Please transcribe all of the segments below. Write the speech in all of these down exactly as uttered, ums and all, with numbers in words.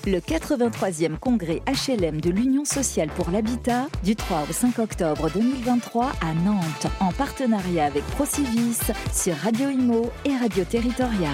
Le quatre-vingt-troisième congrès H L M de l'Union sociale pour l'habitat du trois au cinq octobre deux mille vingt-trois à Nantes, en partenariat avec Procivis sur Radio Imo et Radio Territoria.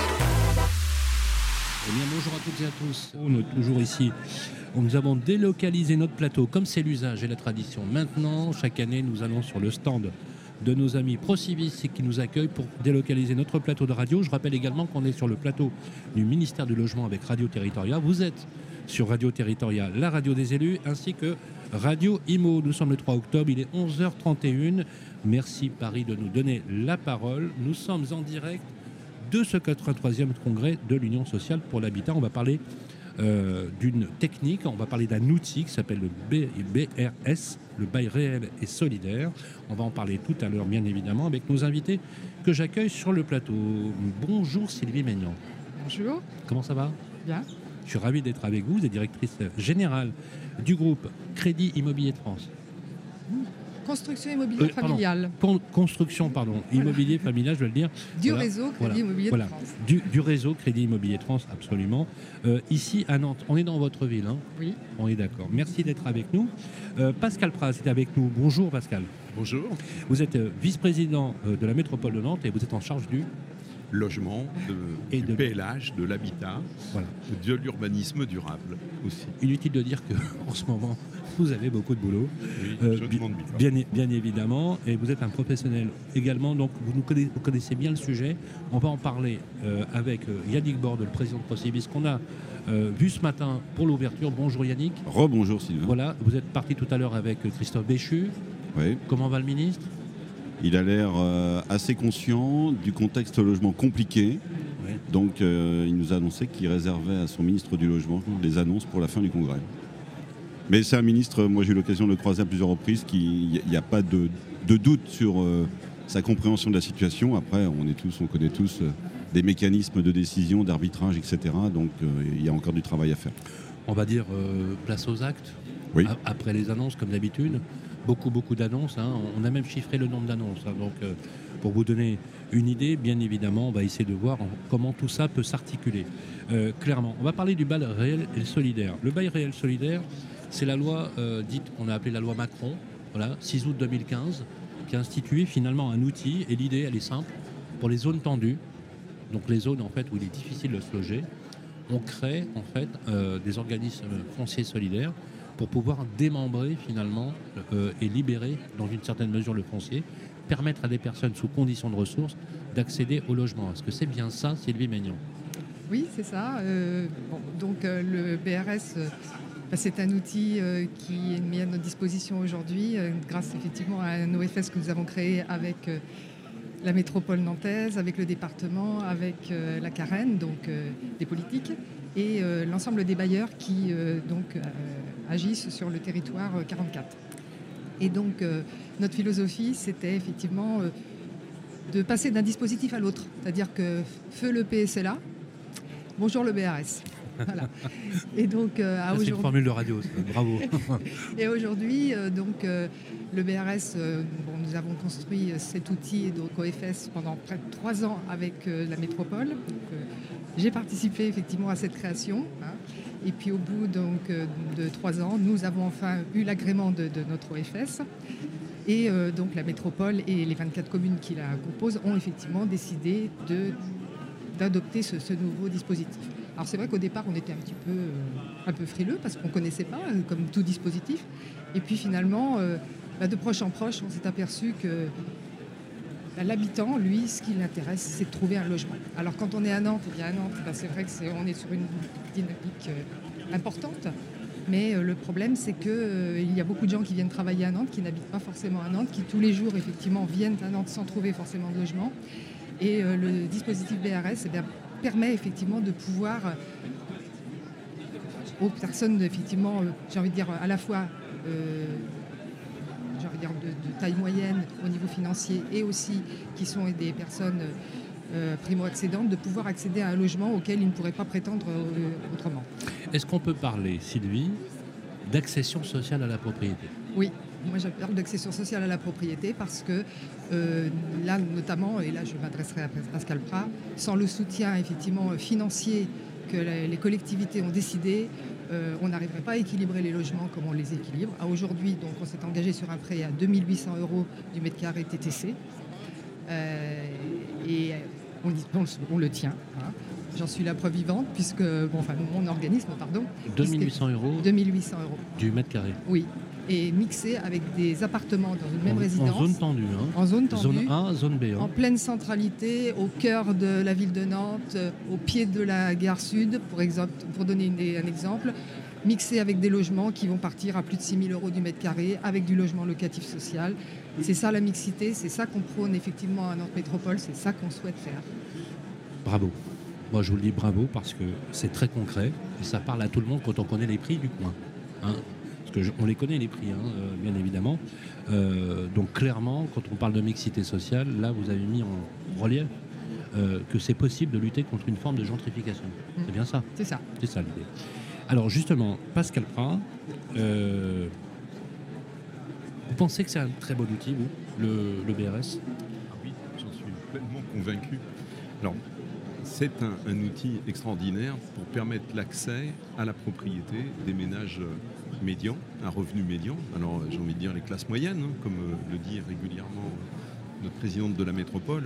Eh bien, bonjour à toutes et à tous. On est toujours ici. Nous avons délocalisé notre plateau comme c'est l'usage et la tradition. Maintenant, chaque année, nous allons sur le stand de nos amis Procivis qui nous accueillent pour délocaliser notre plateau de radio. Je rappelle également qu'on est sur le plateau du ministère du Logement avec Radio Territoria. Vous êtes sur Radio Territoria, la radio des élus, ainsi que Radio Imo. Nous sommes le trois octobre, il est onze heures trente et une. Merci Paris de nous donner la parole. Nous sommes en direct de ce quatre-vingt-troisième congrès de l'Union sociale pour l'habitat. On va parler euh, d'une technique, on va parler d'un outil qui s'appelle le B R S, le bail réel et solidaire. On va en parler tout à l'heure, bien évidemment, avec nos invités que j'accueille sur le plateau. Bonjour Sylvie Maignan. Bonjour. Comment ça va ? Bien. Je suis ravi d'être avec vous. Vous êtes directrice générale du groupe Crédit Immobilier de France. Construction immobilière Euh, pardon. familiale. Con- construction, pardon, Voilà. immobilier familial, je vais le dire. Du Voilà. réseau Crédit Voilà. Immobilier Voilà. de France. Du, du réseau Crédit Immobilier de France, absolument. Euh, ici à Nantes, on est dans votre ville, hein ? Oui. On est d'accord. Merci d'être avec nous. Euh, Pascal Pras est avec nous. Bonjour Pascal. Bonjour. Vous êtes euh, vice-président euh, de la métropole de Nantes et vous êtes en charge du... Logement, de, Et du de- P L H, de l'habitat, Voilà. de l'urbanisme durable aussi. Inutile de dire qu'en ce moment, vous avez beaucoup de boulot. Oui, Euh, je bi- demande bien. bien, é- bien évidemment, et vous êtes un professionnel également, donc vous, nous connaissez, vous connaissez bien le sujet. On va en parler euh, avec euh, Yannick Borde, le président de Procivis, qu'on a euh, vu ce matin pour l'ouverture. Bonjour Yannick. Rebonjour Sylvain. Voilà, vous êtes parti tout à l'heure avec Christophe Béchu. Oui. Comment va le ministre ? Il a l'air euh, assez conscient du contexte logement compliqué. Oui. Donc euh, il nous a annoncé qu'il réservait à son ministre du Logement des annonces pour la fin du congrès. Mais c'est un ministre, moi j'ai eu l'occasion de le croiser à plusieurs reprises, qui il n'y a pas de, de doute sur euh, sa compréhension de la situation. Après, on est tous, on connaît tous euh, des mécanismes de décision, d'arbitrage, et cetera. Donc euh, il y a encore du travail à faire. On va dire euh, place aux actes. Oui. A- Après les annonces, comme d'habitude. Beaucoup, beaucoup d'annonces. hein. On a même chiffré le nombre d'annonces. hein. Donc, euh, pour vous donner une idée, bien évidemment, on va essayer de voir en- comment tout ça peut s'articuler. Euh, clairement, on va parler du bail réel et solidaire. Le bail réel solidaire, c'est la loi euh, dite, on a appelé la loi Macron, voilà, six août deux mille quinze, qui a institué finalement un outil. Et l'idée, elle est simple. Pour les zones tendues, donc les zones en fait où il est difficile de se loger, on crée en fait euh, des organismes fonciers solidaires pour pouvoir démembrer finalement euh, et libérer dans une certaine mesure le foncier, permettre à des personnes sous conditions de ressources d'accéder au logement. Est-ce que c'est bien ça, Sylvie Maignan ? Oui, c'est ça. Euh, bon, donc euh, le B R S, euh, bah, c'est un outil euh, qui est mis à notre disposition aujourd'hui euh, grâce effectivement à un O F S que nous avons créé avec euh, la métropole nantaise, avec le département, avec euh, la Carène, donc euh, des politiques, et euh, l'ensemble des bailleurs qui euh, donc, euh, agissent sur le territoire euh, quarante-quatre. Et donc euh, notre philosophie, c'était effectivement euh, de passer d'un dispositif à l'autre. C'est-à-dire que feu le P S L A, bonjour le B R S. Voilà. Et donc euh, à Ça, c'est une aujourd'hui. formule de radio, ça. Bravo. Et aujourd'hui, euh, donc, euh, le B R S, euh, bon, nous avons construit euh, cet outil donc O F S pendant près de trois ans avec euh, la métropole. Donc, euh, j'ai participé effectivement à cette création. hein. Et puis au bout donc, euh, de trois ans, nous avons enfin eu l'agrément de, de notre O F S. Et euh, donc la métropole et les vingt-quatre communes qui la composent ont effectivement décidé de, d'adopter ce, ce nouveau dispositif. Alors c'est vrai qu'au départ on était un petit peu, euh, un peu frileux parce qu'on ne connaissait pas, euh, comme tout dispositif. Et puis finalement, euh, bah, de proche en proche, on s'est aperçu que bah, l'habitant, lui, ce qui l'intéresse, c'est de trouver un logement. Alors quand on est à Nantes, eh bien à Nantes, bah, c'est vrai qu'on est sur une dynamique euh, importante. Mais euh, le problème, c'est qu'il euh, y a beaucoup de gens qui viennent travailler à Nantes, qui n'habitent pas forcément à Nantes, qui tous les jours, effectivement, viennent à Nantes sans trouver forcément de logement. Et euh, le dispositif B R S eh bien, permet effectivement de pouvoir, euh, aux personnes, effectivement, euh, j'ai envie de dire, à la fois euh, j'ai envie de, dire, de, de taille moyenne au niveau financier et aussi qui sont des personnes euh, primo-accédantes, de pouvoir accéder à un logement auquel ils ne pourraient pas prétendre euh, autrement. Est-ce qu'on peut parler, Sylvie, d'accession sociale à la propriété ? Oui, moi je parle d'accession sociale à la propriété parce que euh, là notamment, et là je m'adresserai à Pascal Pras, sans le soutien effectivement financier que la- les collectivités ont décidé, euh, on n'arriverait pas à équilibrer les logements comme on les équilibre. À aujourd'hui, donc, on s'est engagé sur un prêt à deux mille huit cents euros du mètre carré T T C. Euh, et on, y- on le- on le tient. Hein. J'en suis la preuve vivante, puisque bon, enfin, mon organisme, pardon, deux mille huit cents euros deux mille huit cents euros, du mètre carré. oui, et mixé avec des appartements dans une même en, résidence, en zone tendue. Hein. en zone tendue, Zone A, zone B. Hein. en pleine centralité, au cœur de la ville de Nantes, euh, au pied de la gare sud, pour, exemple, pour donner une- un exemple, mixé avec des logements qui vont partir à plus de six mille euros du mètre carré, avec du logement locatif social. C'est ça la mixité, c'est ça qu'on prône effectivement à Nantes Métropole, c'est ça qu'on souhaite faire. Bravo. Moi, je vous le dis bravo parce que c'est très concret et ça parle à tout le monde quand on connaît les prix du coin. Hein. Parce que je- on les connaît les prix, hein, euh, bien évidemment. Euh, donc clairement, quand on parle de mixité sociale, là, vous avez mis en relief euh, que c'est possible de lutter contre une forme de gentrification. Mm. C'est bien ça. C'est ça. C'est ça l'idée. Alors justement, Pascal Prat, euh, vous pensez que c'est un très bon outil, vous, le, le B R S? Ah oui, j'en suis pleinement convaincu. Alors, c'est un, un outil extraordinaire pour permettre l'accès à la propriété des ménages médians, à revenu médian. Alors, j'ai envie de dire les classes moyennes, hein, comme euh, le dit régulièrement euh, notre présidente de la métropole.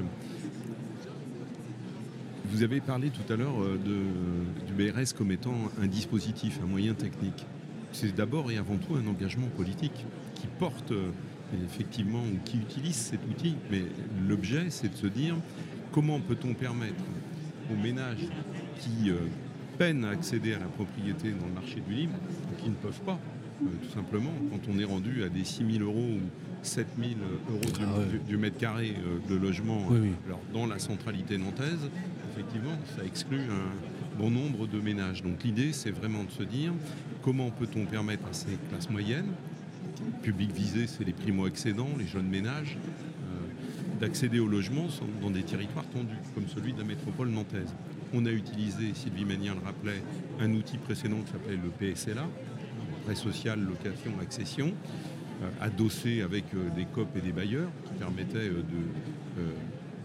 Vous avez parlé tout à l'heure euh, de- du B R S comme étant un dispositif, un moyen technique. C'est d'abord et avant tout un engagement politique qui porte euh, effectivement ou qui utilise cet outil. Mais l'objet, c'est de se dire comment peut-on permettre aux ménages qui euh, peinent à accéder à la propriété dans le marché du libre, ou qui ne peuvent pas, euh, tout simplement, quand on est rendu à des six mille euros ou sept mille euros du, Ah ouais. du- du mètre carré euh, de logement Oui, oui. alors, dans la centralité nantaise, effectivement, ça exclut un bon nombre de ménages. Donc l'idée, c'est vraiment de se dire comment peut-on permettre à ces classes moyennes, public visé, c'est les primo-accédants, les jeunes ménages, euh, d'accéder au logement sans- dans des territoires tendus, comme celui de la métropole nantaise. On a utilisé, Sylvie Ménien le rappelait, un outil précédent qui s'appelait le P S L A, prêt social, location, accession, euh, adossé avec euh, des C O P et des bailleurs, qui permettaient euh, de... euh,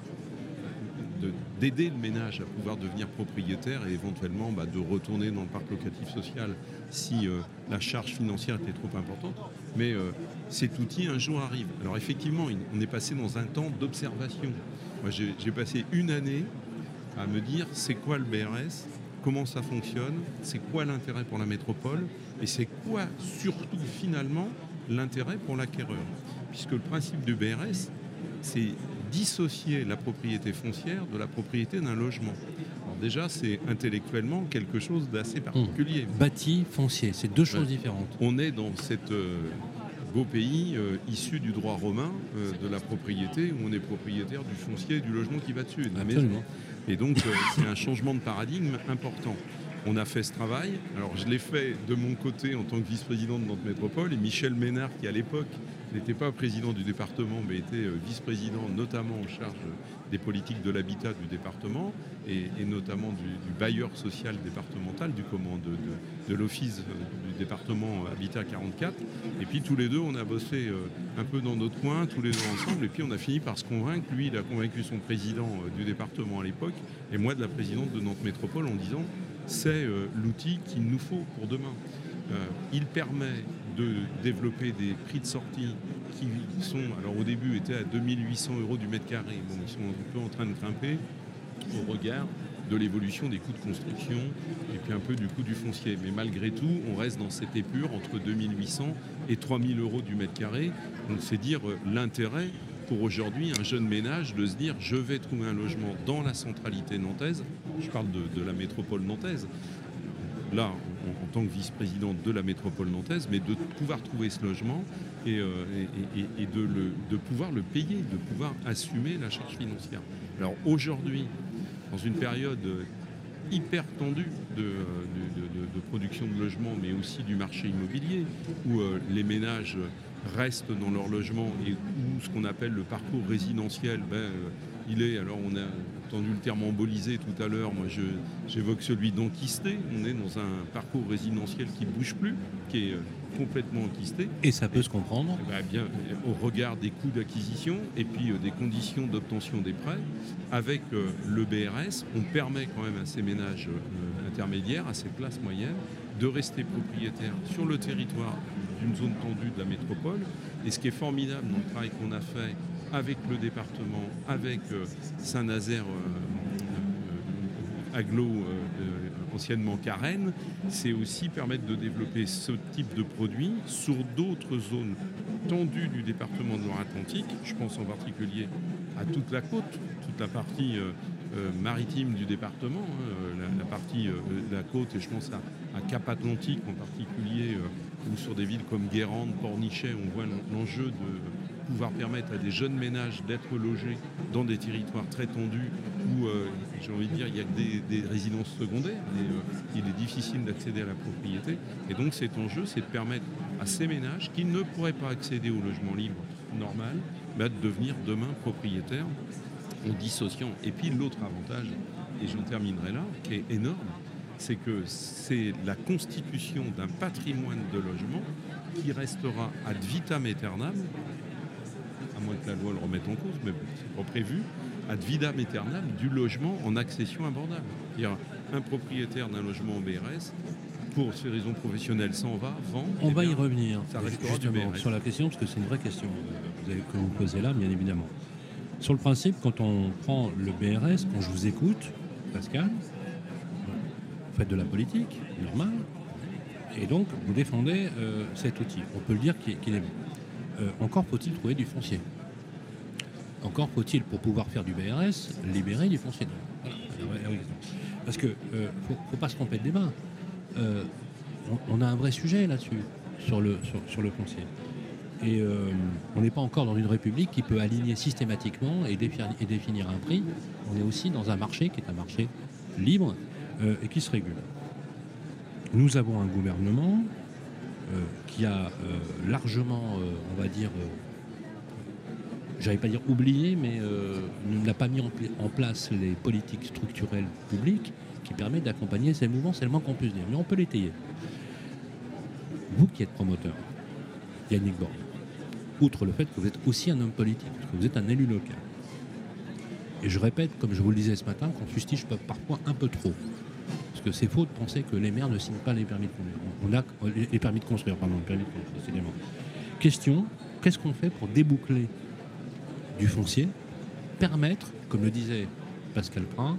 de- d'aider le ménage à pouvoir devenir propriétaire et éventuellement bah, de retourner dans le parc locatif social si euh, la charge financière était trop importante. Mais euh, cet outil un jour arrive. Alors effectivement, il- on est passé dans un temps d'observation. Moi, j'ai j'ai passé une année à me dire c'est quoi le B R S, comment ça fonctionne, c'est quoi l'intérêt pour la métropole et c'est quoi surtout finalement l'intérêt pour l'acquéreur. Puisque le principe du B R S, c'est dissocier la propriété foncière de la propriété d'un logement. Alors déjà, c'est intellectuellement quelque chose d'assez particulier. Bâti, foncier, c'est deux choses Ouais. différentes. On est dans cet euh, beau pays euh, issu du droit romain euh, de la propriété, où on est propriétaire du foncier et du logement qui va dessus, et de la maison. Absolument. Et donc, euh, c'est un changement de paradigme important. On a fait ce travail. Alors, je l'ai fait de mon côté en tant que vice-président de Nantes Métropole. Et Michel Ménard, qui à l'époque n'était pas président du département, mais était euh, vice-président, notamment en charge des politiques de l'habitat du département, et, et notamment du, du bailleur social départemental, du command de, de- de l'office euh, du département Habitat quarante-quatre. Et puis, tous les deux, on a bossé euh, un peu dans notre coin, tous les deux ensemble. Et puis, on a fini par se convaincre. Lui, il a convaincu son président euh, du département à l'époque, et moi de la présidente de Nantes Métropole, en disant c'est euh, l'outil qu'il nous faut pour demain. Euh, il permet de développer des prix de sortie qui sont, alors au début, étaient à deux mille huit cents euros du mètre carré. Bon, ils sont un peu en train de grimper au regard de l'évolution des coûts de construction et puis un peu du coût du foncier. Mais malgré tout, on reste dans cette épure entre deux mille huit cents et trois mille euros du mètre carré. Donc c'est dire euh, l'intérêt pour aujourd'hui un jeune ménage de se dire je vais trouver un logement dans la centralité nantaise. Je parle de, de la métropole nantaise. Là, en, en tant que vice-présidente de la métropole nantaise, mais de pouvoir trouver ce logement et, euh, et- et- et de, le- de pouvoir le payer, de pouvoir assumer la charge financière. Alors aujourd'hui, dans une période hyper tendue de, de- de- de production de logements, mais aussi du marché immobilier, où euh, les ménages restent dans leur logement et où ce qu'on appelle le parcours résidentiel, ben, euh, il est, alors on a entendu le terme embolisé tout à l'heure. Moi, je, j'évoque celui d'enquisté. On est dans un parcours résidentiel qui ne bouge plus, qui est complètement enquisté. Et ça peut et, se comprendre bah, bien, au regard des coûts d'acquisition et puis euh, des conditions d'obtention des prêts. Avec euh, le B R S, on permet quand même à ces ménages euh, intermédiaires, à ces classes moyennes, de rester propriétaires sur le territoire d'une zone tendue de la métropole. Et ce qui est formidable dans le travail qu'on a fait avec le département, avec euh, Saint-Nazaire euh, euh, Aglo, euh, anciennement Carène, c'est aussi permettre de développer ce type de produit sur d'autres zones tendues du département de Loire-Atlantique. Je pense en particulier à toute la côte, toute la partie euh, euh, maritime du département, hein, la, la partie euh, de la côte, et je pense à, à Cap-Atlantique en particulier, euh, ou sur des villes comme Guérande, Pornichet, on voit l'enjeu de pouvoir permettre à des jeunes ménages d'être logés dans des territoires très tendus où, euh, j'ai envie de dire, il n'y a que des, des résidences secondaires et euh, il est difficile d'accéder à la propriété. Et donc cet enjeu, c'est de permettre à ces ménages qui ne pourraient pas accéder au logement libre normal, bah, de devenir demain propriétaires en dissociant. Et puis l'autre avantage, et j'en terminerai là, qui est énorme, c'est que c'est la constitution d'un patrimoine de logement qui restera ad vitam aeternam, à moins que la loi le remette en cause, mais c'est pas prévu, ad vitam aeternam du logement en accession abordable. C'est-à-dire un propriétaire d'un logement en B R S, pour ces raisons professionnelles, s'en va, vend. On va bien, y revenir ça justement sur la question, parce que c'est une vraie question que vous, que vous posez là, bien évidemment. Sur le principe, quand on prend le B R S, quand je vous écoute, Pascal, vous faites de la politique, normal, et donc vous défendez euh, cet outil. On peut le dire qu'il, qu'il est bon. Euh, encore faut-il trouver du foncier. Encore faut-il, pour pouvoir faire du B R S, libérer du foncier. Voilà. Parce que euh, faut, faut pas se tromper de débat. Euh, on, on a un vrai sujet là-dessus, sur le, sur, sur le foncier. Et euh, on n'est pas encore dans une république qui peut aligner systématiquement et définir, et définir un prix. On est aussi dans un marché qui est un marché libre euh, et qui se régule. Nous avons un gouvernement euh, qui a euh, largement, euh, on va dire, euh, j'allais pas dire oublié, mais euh, n'a pas mis en, pl- en place les politiques structurelles publiques qui permettent d'accompagner ces mouvements, c'est le moins qu'on puisse dire. Mais on peut l'étayer. Vous qui êtes promoteur, Yannick Borne, outre le fait que vous êtes aussi un homme politique, que vous êtes un élu local. Et je répète, comme je vous le disais ce matin, qu'on fustige parfois un peu trop. Parce que c'est faux de penser que les maires ne signent pas les permis de construire. On a les permis de construire, pardon, les permis de construire, décidément. Question, qu'est-ce qu'on fait pour déboucler du foncier, permettre, comme le disait Pascal Prin,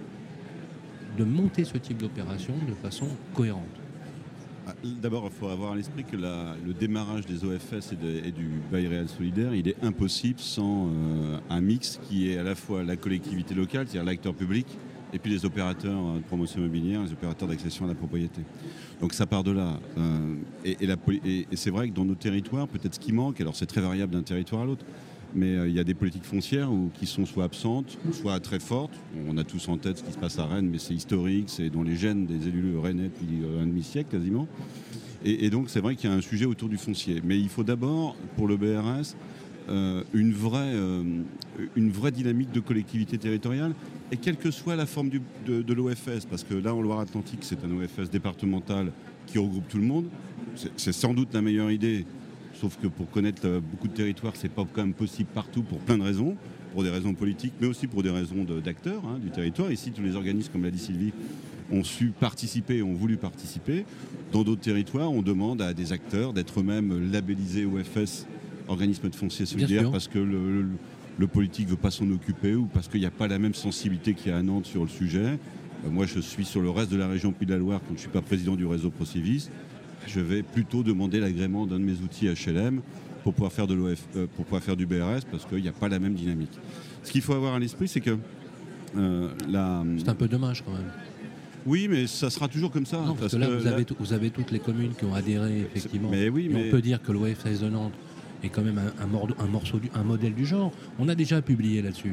de monter ce type d'opération de façon cohérente? D'abord, il faut avoir à l'esprit que la, le démarrage des O F S et, de, et du bail réel solidaire, il est impossible sans euh, un mix qui est à la fois la collectivité locale, c'est-à-dire l'acteur public, et puis les opérateurs de promotion immobilière, les opérateurs d'accession à la propriété. Donc ça part de là. Euh, et, et, la, et, et c'est vrai que dans nos territoires, peut-être ce qui manque, alors c'est très variable d'un territoire à l'autre, mais il euh, y a des politiques foncières où, qui sont soit absentes, soit très fortes. On a tous en tête ce qui se passe à Rennes, mais c'est historique, c'est dans les gènes des élus rennais depuis euh, un demi-siècle quasiment. Et, et donc c'est vrai qu'il y a un sujet autour du foncier. Mais il faut d'abord, pour le B R S, euh, une, vraie, euh, une vraie dynamique de collectivité territoriale, et quelle que soit la forme du, de, de l'O F S, parce que là en Loire-Atlantique, c'est un O F S départemental qui regroupe tout le monde. C'est, c'est sans doute la meilleure idée. Sauf que pour connaître euh, beaucoup de territoires, c'est pas quand même possible partout pour plein de raisons, pour des raisons politiques, mais aussi pour des raisons de, d'acteurs hein, du territoire. Ici, tous les organismes, comme l'a dit Sylvie, ont su participer, ont voulu participer. Dans d'autres territoires, on demande à des acteurs d'être eux-mêmes labellisés O F S, organisme de foncier solidaire, parce que le, le, le politique veut pas s'en occuper ou parce qu'il n'y a pas la même sensibilité qu'il y a à Nantes sur le sujet. Euh, moi, je suis sur le reste de la région Pays de la Loire, quand je ne suis pas président du réseau Procivis. Je vais plutôt demander l'agrément d'un de mes outils H L M pour pouvoir faire, de l'O F, euh, pour pouvoir faire du B R S, parce qu'il n'y a pas la même dynamique. Ce qu'il faut avoir à l'esprit, c'est que euh, la... C'est un peu dommage quand même. Oui, mais ça sera toujours comme ça. Non, parce, parce que là, que vous, là... Avez t- vous avez toutes les communes qui ont adhéré, effectivement. Mais oui, mais... on peut dire que l'O F S de Nantes est quand même un, un, mordo, un, morceau du, un modèle du genre. On a déjà publié là-dessus.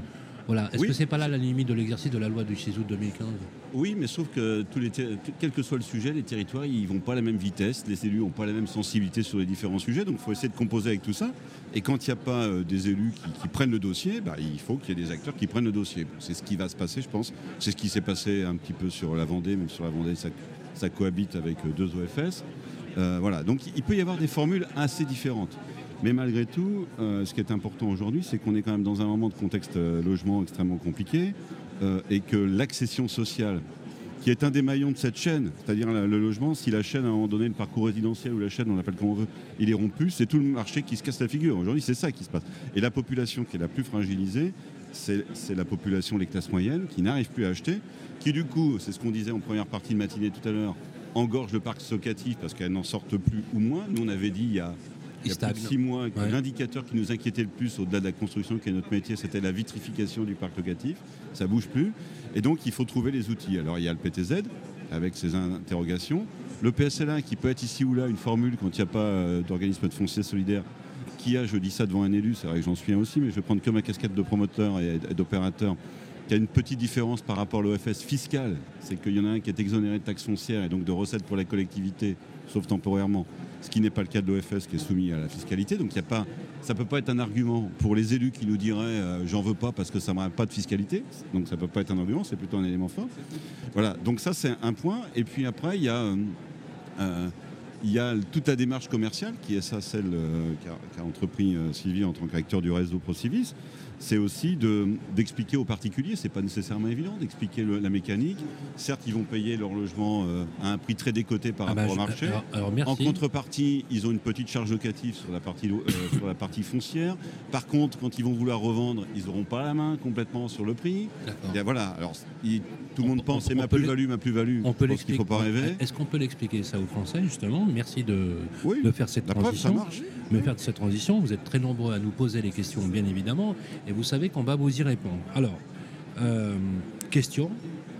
Voilà. Est-ce Oui. que c'est pas là la limite de l'exercice de la loi du six août deux mille quinze? Oui, mais sauf que tous les ter- quel que soit le sujet, les territoires, ils vont pas à la même vitesse, les élus n'ont pas la même sensibilité sur les différents sujets, donc il faut essayer de composer avec tout ça. Et quand il n'y a pas euh, des élus qui, qui prennent le dossier, bah, il faut qu'il y ait des acteurs qui prennent le dossier. Bon, c'est ce qui va se passer, je pense. C'est ce qui s'est passé un petit peu sur la Vendée, même sur la Vendée, ça, ça cohabite avec euh, deux O F S. Euh, voilà, donc il peut y avoir des formules assez différentes. Mais malgré tout, euh, ce qui est important aujourd'hui, c'est qu'on est quand même dans un moment de contexte euh, logement extrêmement compliqué euh, et que l'accession sociale, qui est un des maillons de cette chaîne, c'est-à-dire la- le logement, si la chaîne, à un moment donné, le parcours résidentiel ou la chaîne, on l'appelle comme on veut, il est rompu, c'est tout le marché qui se casse la figure. Aujourd'hui, c'est ça qui se passe. Et la population qui est la plus fragilisée, c'est c'est la population, les classes moyennes, qui n'arrivent plus à acheter, qui du coup, c'est ce qu'on disait en première partie de matinée tout à l'heure, engorge le parc locatif parce qu'elles n'en sortent plus ou moins. Nous, on avait dit il y a... Il y a plus de six mois, que Ouais. l'indicateur qui nous inquiétait le plus au-delà de la construction, qui est notre métier, c'était la vitrification du parc locatif. Ça bouge plus. Et donc, il faut trouver les outils. Alors, il y a le P T Z, avec ses interrogations. Le P S L un, qui peut être ici ou là une formule quand il n'y a pas euh, d'organisme de foncier solidaire, qui a, je dis ça devant un élu, c'est vrai que j'en suis un aussi, mais je vais prendre que ma casquette de promoteur et d'opérateur, qui a une petite différence par rapport à l'O F S fiscal. C'est qu'il y en a un qui est exonéré de taxes foncières et donc de recettes pour la collectivité, sauf temporairement, ce qui n'est pas le cas de l'O F S qui est soumis à la fiscalité. Donc il y a pas, ça ne peut pas être un argument pour les élus qui nous diraient euh, j'en veux pas parce que ça ne m'aurait pas de fiscalité. Donc ça ne peut pas être un argument, c'est plutôt un élément fort. Voilà, donc ça c'est un point. Et puis après, il y a, euh, euh, il y a toute la démarche commerciale qui est ça, celle euh, qu'a, qu'a entrepris euh, Sylvie en tant qu'acteur du réseau Procivis. C'est aussi de, d'expliquer aux particuliers, c'est pas nécessairement évident, d'expliquer le- la mécanique. Certes, ils vont payer leur logement euh, à un prix très décoté par Ah bah, rapport je- au marché. alors- alors, merci. En contrepartie, ils ont une petite charge locative sur la partie, lo- euh, sur la partie foncière. Par contre, quand ils vont vouloir revendre, ils n'auront pas la main complètement sur le prix. D'accord. Et voilà. Alors, il- tout le On- monde pense on- c'est on ma peut plus-value, ma plus-value. On peut Je pense qu'il ne l'expliquer. faut pas rêver. Est-ce qu'on peut l'expliquer ça aux Français, justement? Merci de, Oui, de faire cette la preuve, ça transition. marche. de faire cette transition. Vous êtes très nombreux à nous poser les questions, bien évidemment, et vous savez qu'on va vous y répondre. Alors, euh, question,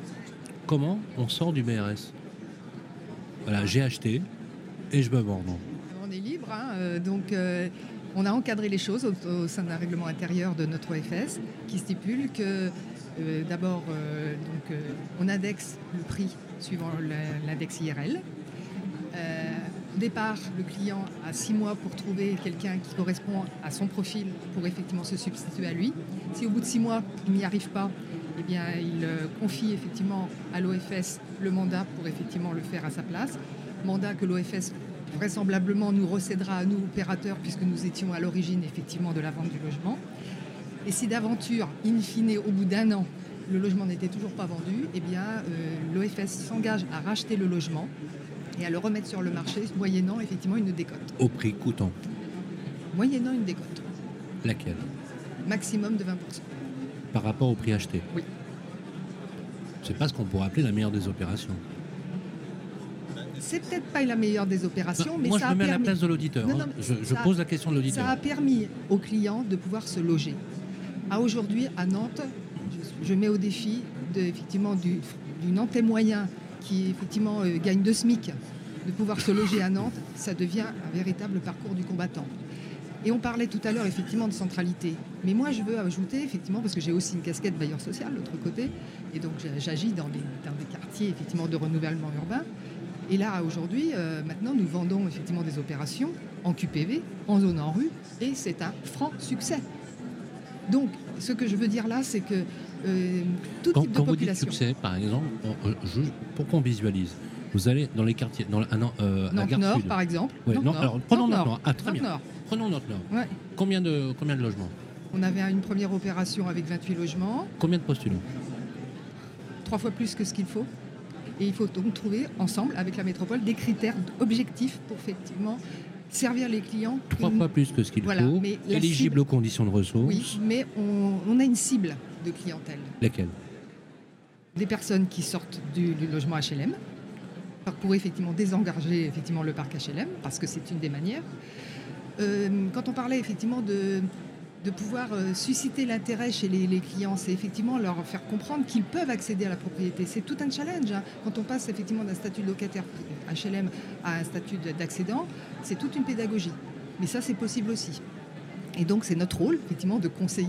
comment on sort du B R S? Voilà, j'ai acheté et je me vends. Non. On est libre, hein, euh, donc euh, on a encadré les choses au, au sein d'un règlement intérieur de notre O F S qui stipule que euh, d'abord euh, donc, euh, on indexe le prix suivant la- l'index I R L. Euh, au départ, le client a six mois pour trouver quelqu'un qui correspond à son profil pour effectivement se substituer à lui. Si au bout de six mois, il n'y arrive pas, eh bien, il euh, confie effectivement à l'O F S le mandat pour effectivement le faire à sa place. Mandat que l'O F S vraisemblablement nous recédera à nous, opérateurs, puisque nous étions à l'origine effectivement de la vente du logement. Et si d'aventure, in fine, au bout d'un an, le logement n'était toujours pas vendu, eh bien, euh, l'O F S s'engage à racheter le logement et à le remettre sur le marché, moyennant effectivement une décote. Au prix coûtant. Moyennant une décote, Laquelle? maximum de vingt pour cent. Par rapport au prix acheté? Oui. C'est pas ce qu'on pourrait appeler la meilleure des opérations. C'est peut-être pas la meilleure des opérations, Non, mais moi, ça je a me mets à la permis... place de l'auditeur. Non, hein. non, mais Je, je ça- pose la question de l'auditeur. Ça a permis aux clients de pouvoir se loger. À aujourd'hui, à Nantes, je, je mets au défi de, effectivement, du, du Nantais moyen qui effectivement euh, gagne deux SMIC, de pouvoir se loger à Nantes, ça devient un véritable parcours du combattant. Et on parlait tout à l'heure effectivement de centralité. Mais moi, je veux ajouter, effectivement, parce que j'ai aussi une casquette bailleur social de l'autre côté, et donc j'agis dans des, dans des quartiers effectivement de renouvellement urbain. Et là, aujourd'hui, euh, maintenant, nous vendons effectivement des opérations en Q P V, en zone en rue, et c'est un franc succès. Donc, ce que je veux dire là, c'est que euh, tout Quand, type de quand vous dites population... succès, par exemple, on- euh, je- pour qu'on visualise, vous allez dans les quartiers, dans la, ah non, euh, à Nantes Gare Nord, Sud. par exemple. Ouais, Nantes non, Nord. alors, prenons Nantes Nantes Nord. Nord. Ah, très Nantes bien. Nord. Prenons Nantes Nord. Ouais. Combien de, combien de logements? On avait une première opération avec vingt-huit logements, Combien de postulants? trois fois plus que ce qu'il faut. Et il faut donc trouver ensemble, avec la métropole, des critères objectifs pour effectivement servir les clients. Trois Une- fois plus que ce qu'il Voilà, faut, mais la éligible cible- aux conditions de ressources. Oui, mais on, on a une cible de clientèle. Lesquelles? Des personnes qui sortent du, du logement H L M pour effectivement désengager effectivement le parc H L M, parce que c'est une des manières. Euh, quand on parlait effectivement de, de pouvoir euh, susciter l'intérêt chez les, les clients, c'est effectivement leur faire comprendre qu'ils peuvent accéder à la propriété. C'est tout un challenge, hein. Quand on passe effectivement d'un statut de locataire H L M à un statut de- d'accédant, c'est toute une pédagogie. Mais ça, c'est possible aussi. Et donc, c'est notre rôle, effectivement, de conseiller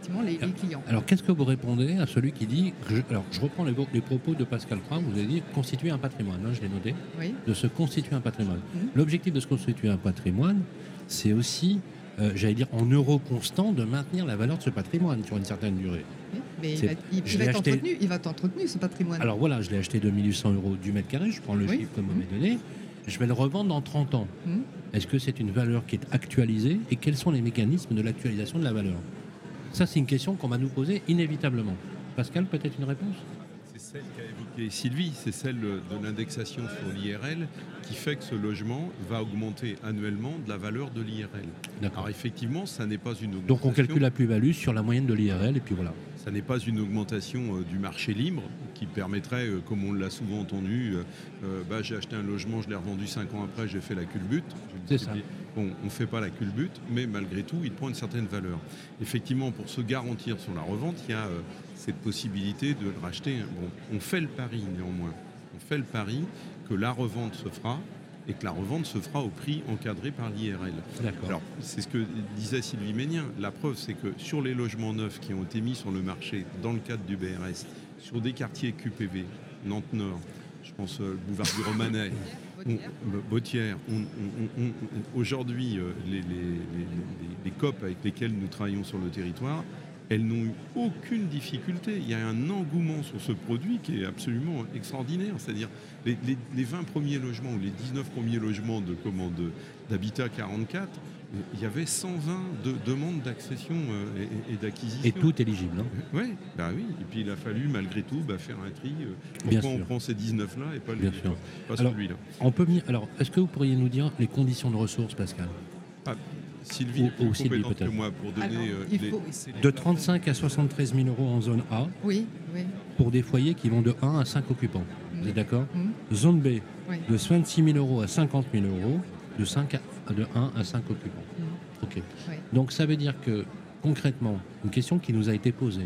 effectivement les, les clients. Alors, qu'est-ce que vous répondez à celui qui dit... que je, alors, je reprends les, les propos de Pascal Cram, vous avez dit constituer un patrimoine, hein, je l'ai noté, Oui. de se constituer un patrimoine. Mmh. L'objectif de se constituer un patrimoine, c'est aussi, euh, j'allais dire, en euros constants, de maintenir la valeur de ce patrimoine sur une certaine durée. Oui, mais il C'est- va, il- je il va l'ai être acheté- entretenu, il va être entretenu ce patrimoine. Alors voilà, je l'ai acheté deux mille huit cents euros du mètre carré, je prends le Oui. chiffre que vous m'avez donné, je vais le revendre dans trente ans. Mmh. Est-ce que c'est une valeur qui est actualisée et quels sont les mécanismes de l'actualisation de la valeur? Ça, c'est une question qu'on va nous poser inévitablement. Pascal, peut-être une réponse? C'est celle qu'a évoquée Sylvie, c'est celle de l'indexation sur l'I R L qui fait que ce logement va augmenter annuellement de la valeur de l'I R L. D'accord. Alors effectivement, ça n'est pas une augmentation. Donc on calcule la plus-value sur la moyenne de l'I R L et puis voilà. Ça n'est pas une augmentation euh, du marché libre qui permettrait, euh, comme on l'a souvent entendu, euh, euh, bah, j'ai acheté un logement, je l'ai revendu cinq ans après, j'ai fait la culbute. C'est ça. Bon, on ne fait pas la culbute, mais malgré tout, il prend une certaine valeur. Effectivement, pour se garantir sur la revente, il y a euh, cette possibilité de le racheter. Bon, on fait le pari néanmoins. On fait le pari que la revente se fera et que la revente se fera au prix encadré par l'I R L. D'accord. Alors, c'est ce que disait Sylvie Ménien. La preuve, c'est que sur les logements neufs qui ont été mis sur le marché dans le cadre du B R S, sur des quartiers Q P V, Nantes-Nord, je pense euh, le boulevard du Romanet, on, Bautière, on- on- on- on- aujourd'hui, euh, les, les, les, les- les C O P avec lesquels nous travaillons sur le territoire, elles n'ont eu aucune difficulté. Il y a un engouement sur ce produit qui est absolument extraordinaire. C'est-à-dire les, les- les vingt premiers logements ou les dix-neuf premiers logements de commande d'Habitat quarante-quatre, il y avait cent vingt de, demandes d'accession euh, et, et d'acquisition. Et tout éligible. Hein. Oui, bah oui. Et puis il a fallu malgré tout bah, faire un tri. euh, Bien pourquoi on sûr. prend ces dix-neuf-là et pas, Bien les, sûr. pas Alors, celui-là. On peut venir- Alors, est-ce que vous pourriez nous dire les conditions de ressources, Pascal? Ah, Sylvie Ou- est plus ou Sylvie, compétente que peut-être. moi pour donner Alors, euh, il les- faut- De trente-cinq à soixante-treize mille euros en zone A Oui, oui. pour des foyers qui vont de un à cinq occupants. Vous êtes d'accord? Mmh. Zone B, Oui. de vingt-six mille euros à cinquante mille euros, de, cinq à, de un à cinq occupants. Mmh. Ok. Oui. Donc ça veut dire que, concrètement, une question qui nous a été posée.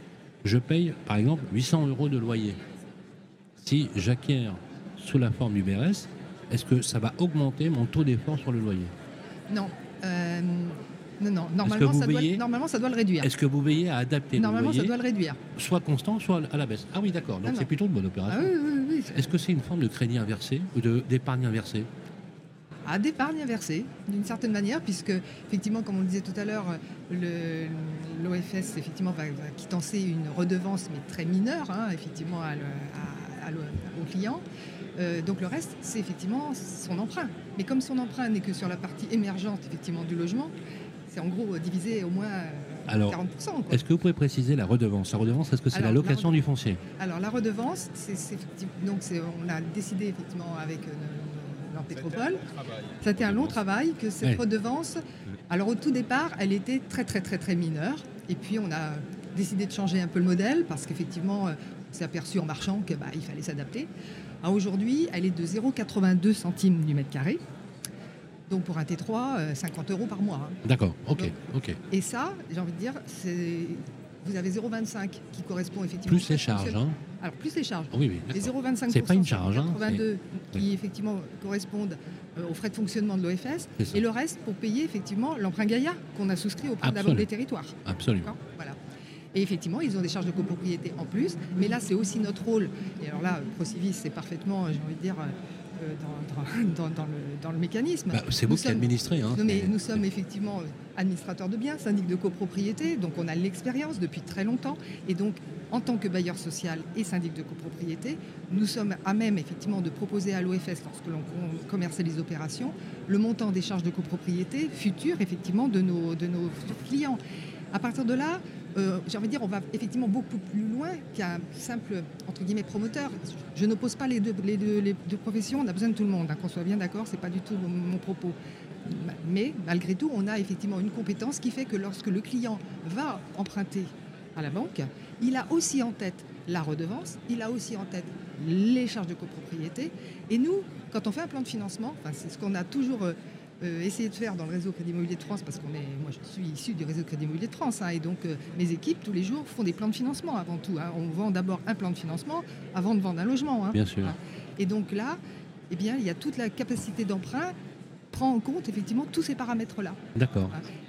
Je paye, par exemple, huit cents euros de loyer. Si j'acquiers sous la forme du B R S, est-ce que ça va augmenter mon taux d'effort sur le loyer? Non. Euh, non, non. Normalement, vous ça doit, veillez- normalement, ça doit le réduire. Est-ce que vous veillez à adapter Normalement, le ça loyer, doit le réduire. soit constant, soit à la baisse? Ah oui, d'accord. Donc Ah c'est non. plutôt une bonne opération. Ah oui, oui, oui. Est-ce que c'est une forme de crédit inversé ou de- d'épargne inversée? À d'épargne inversée, d'une certaine manière, puisque, effectivement, comme on le disait tout à l'heure, le- l'O F S effectivement, va, va quittancer une redevance, mais très mineure, hein, effectivement, à le- à- à le- au client. Euh, donc le reste, c'est effectivement son emprunt. Mais comme son emprunt n'est que sur la partie émergente, effectivement, du logement, c'est en gros divisé au moins euh, Alors, quarante pour cent. Quoi. Est-ce que vous pouvez préciser la redevance? La redevance, est-ce que c'est la Alors, la location du foncier? Alors la redevance, c'est, c'est effectivement, donc c'est, on a décidé effectivement avec euh, nos- nos- Métropole. Ça a été un long travail que cette Ouais. redevance, alors au tout départ, elle était très très très très mineure. Et puis on a décidé de changer un peu le modèle parce qu'effectivement, euh, on s'est aperçu en marchant qu'il bah, il fallait s'adapter. À aujourd'hui, elle est de zéro virgule quatre-vingt-deux centimes du mètre carré. Donc pour un T trois, euh, cinquante euros par mois. hein. D'accord, ok, Donc, ok. Et ça, j'ai envie de dire, c'est, vous avez zéro virgule vingt-cinq qui correspond effectivement... Plus les charges, hein? Alors plus les charges. Oui, oui. Les d'accord. zéro virgule vingt-cinq C'est pas une sur charge, hein, quatre-vingt-deux c'est- qui effectivement correspondent euh, aux frais de fonctionnement de l'O F S C'est ça. et le reste pour payer effectivement l'emprunt Gaïa qu'on a souscrit auprès de la Banque Absolument. des territoires. Absolument. D'accord. Voilà. Et effectivement, ils ont des charges de copropriété en plus, mais là c'est aussi notre rôle. Et alors là, Procivis, c'est parfaitement, j'ai envie de dire, euh, dans, dans- dans- dans le, dans le mécanisme. Bah, c'est vous Nous qui sommes- administrez. Hein, non, mais c'est- nous sommes effectivement administrateurs de biens, syndic de copropriété, donc on a l'expérience depuis très longtemps. Et donc, en tant que bailleur social et syndic de copropriété, nous sommes à même effectivement de proposer à l'O F S, lorsque l'on com- commercialise l'opération, le montant des charges de copropriété futures effectivement de nos, de nos futurs clients. À partir de là, euh, j'ai envie de dire, on va effectivement beaucoup plus loin qu'un simple, entre guillemets, promoteur. Je n'oppose pas les deux, les, deux, les deux professions, on a besoin de tout le monde, hein, qu'on soit bien d'accord, c'est pas du tout mon, mon propos. Mais malgré tout, on a effectivement une compétence qui fait que lorsque le client va emprunter à la banque, il a aussi en tête la redevance, il a aussi en tête les charges de copropriété. Et nous, quand on fait un plan de financement, enfin, c'est ce qu'on a toujours euh, euh, essayé de faire dans le réseau Crédit Immobilier de France, parce qu'on est, moi je suis issu du réseau Crédit Immobilier de France, hein, et donc euh, mes équipes tous les jours font des plans de financement avant tout. hein. On vend d'abord un plan de financement avant de vendre un logement. hein. Bien sûr. Hein. Et donc là, eh bien, il y a toute la capacité d'emprunt prend en compte effectivement tous ces paramètres-là. D'accord. Hein.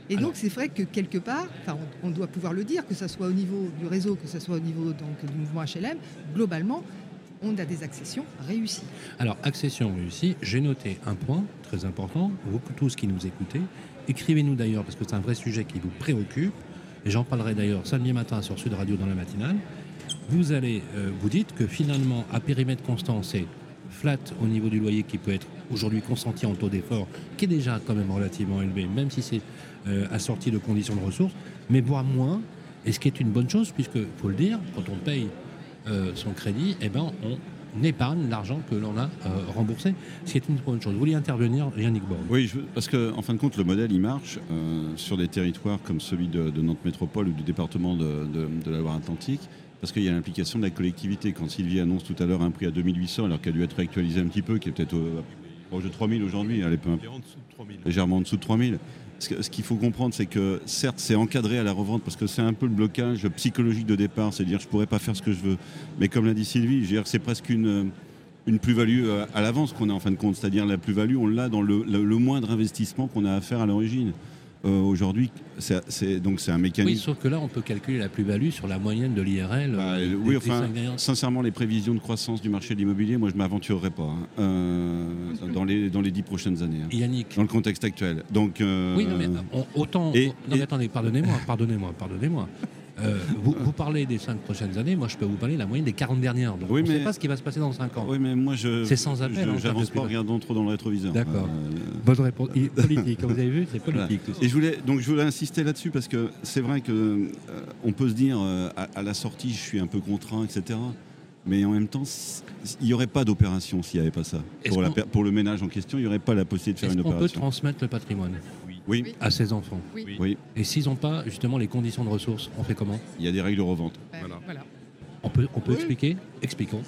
Et Alors, donc c'est vrai que quelque part, enfin, on, on doit pouvoir le dire, que ce soit au niveau du réseau, que ce soit au niveau donc, du mouvement H L M, globalement, on a des accessions réussies. Alors, accession réussie, j'ai noté un point très important. Vous tous qui nous écoutez, écrivez-nous d'ailleurs, parce que c'est un vrai sujet qui vous préoccupe, et j'en parlerai d'ailleurs samedi matin sur Sud Radio dans la matinale. Vous allez, euh, vous dites que finalement, à périmètre constant, c'est flat au niveau du loyer qui peut être aujourd'hui consenti en taux d'effort, qui est déjà quand même relativement élevé, même si c'est euh, assorti de conditions de ressources, mais voire moins, et ce qui est une bonne chose, puisque, il faut le dire, quand on paye euh, son crédit, eh ben, on épargne l'argent que l'on a euh, remboursé, ce qui est une bonne chose. Vous vouliez intervenir, Yannick Borg? Oui, je, parce qu'en en fin de compte, le modèle, il marche euh, sur des territoires comme celui de, de Nantes Métropole ou du département de, de, de la Loire-Atlantique, parce qu'il y a l'implication de la collectivité. Quand Sylvie annonce tout à l'heure un prix à deux mille huit cents, alors qu'il a dû être réactualisé un petit peu, qui est peut-être au, proche de trois mille aujourd'hui, elle est peu, En dessous de trois mille. légèrement en dessous de trois mille. Ce que- ce qu'il faut comprendre, c'est que certes, c'est encadré à la revente, parce que c'est un peu le blocage psychologique de départ, c'est à dire je pourrais pas faire ce que je veux. Mais comme l'a dit Sylvie, je veux dire que c'est presque une, une plus-value à, à l'avance qu'on a en fin de compte, c'est-à-dire la plus-value, on l'a dans le, le- le moindre investissement qu'on a à faire à l'origine. Euh, aujourd'hui, c'est, c'est- donc c'est un Oui, mécanisme. sauf que là, on peut calculer la plus-value sur la moyenne de l'I R L. Bah, euh, des- oui, des enfin, cinq dernières- sincèrement, les prévisions de croissance du marché de l'immobilier, moi, je ne m'aventurerai pas hein, euh, dans, les, dans les dix prochaines années, hein, Yannick. dans le contexte actuel. Donc, euh, Oui, non, mais on- autant. et- non, mais et- attendez, pardonnez-moi, pardonnez-moi, pardonnez-moi. Euh, vous, vous parlez des cinq prochaines années, moi je peux vous parler de la moyenne des quarante dernières. Donc Oui, on ne mais- sait pas ce qui va se passer dans cinq ans. oui, mais moi, je C'est sans appel, je- hein, en j'avance termes pas, de- regardons trop dans le rétroviseur. D'accord. Euh, Bonne réponse. Il est politique, comme vous avez vu, c'est Voilà. politique tout ça. Et je voulais donc je voulais insister là-dessus parce que c'est vrai que euh, on peut se dire euh, à, à la sortie je suis un peu contraint, et cetera. Mais en même temps, c- il n'y aurait pas d'opération s'il n'y avait pas ça. Est-ce Pour, la qu'on- per- pour le ménage en question, il n'y aurait pas la possibilité de faire Est-ce une qu'on peut opération. transmettre le patrimoine Oui, Oui. à ses enfants? Oui. Oui. oui, Et s'ils n'ont pas justement les conditions de ressources, on fait comment? il y a des règles de revente. Ben, Voilà. voilà. On peut, on peut Oui. expliquer? Expliquons.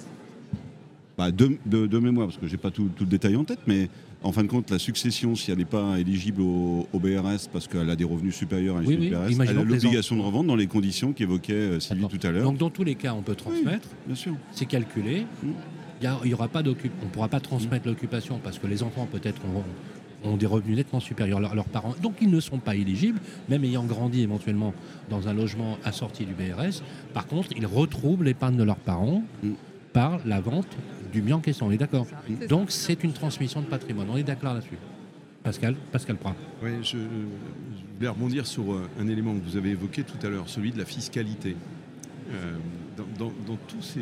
Bah, de, de- de mémoire, parce que j'ai pas tout, tout le détail en tête, mais en fin de compte, la succession, si elle n'est pas éligible au, au B R S parce qu'elle a des revenus supérieurs à Oui, oui, B R S, elle imaginons a que les l'obligation de enfants- revendre dans les conditions qu'évoquait euh, Sylvie D'accord. tout à l'heure. Donc dans tous les cas, on peut transmettre, Bien sûr. c'est calculé. Mm. Il y aura pas d'occup- on ne pourra pas transmettre l'occupation parce que les enfants peut-être ont, ont des revenus nettement supérieurs à leurs- leurs parents. Donc ils ne sont pas éligibles, même ayant grandi éventuellement dans un logement assorti du B R S. Par contre, ils retrouvent l'épargne de leurs parents Mm. par la vente du bien en question. On est d'accord? C'est ça. Donc c'est une transmission de patrimoine. On est d'accord là-dessus. Pascal, Pascal Prat. Oui, je, je voulais rebondir sur euh, un élément que vous avez évoqué tout à l'heure, celui de la fiscalité. Euh, dans, dans- dans tous ces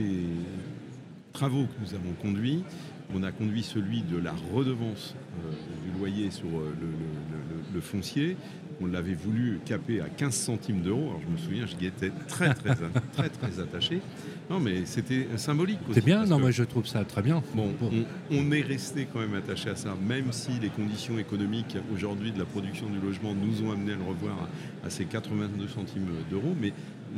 travaux que nous avons conduits, on a conduit celui de la redevance euh, du loyer sur euh, le, le- le- le foncier. On l'avait voulu caper à quinze centimes d'euros. Alors je me souviens, je y étais très très très très attaché. Non, mais c'était symbolique aussi. C'est bien? parce Non, que- moi je trouve ça très bien. Bon, Pour- on, on est resté quand même attaché à ça, même si les conditions économiques aujourd'hui de la production du logement nous ont amené à le revoir à, à ces quatre-vingt-deux centimes d'euros. Mais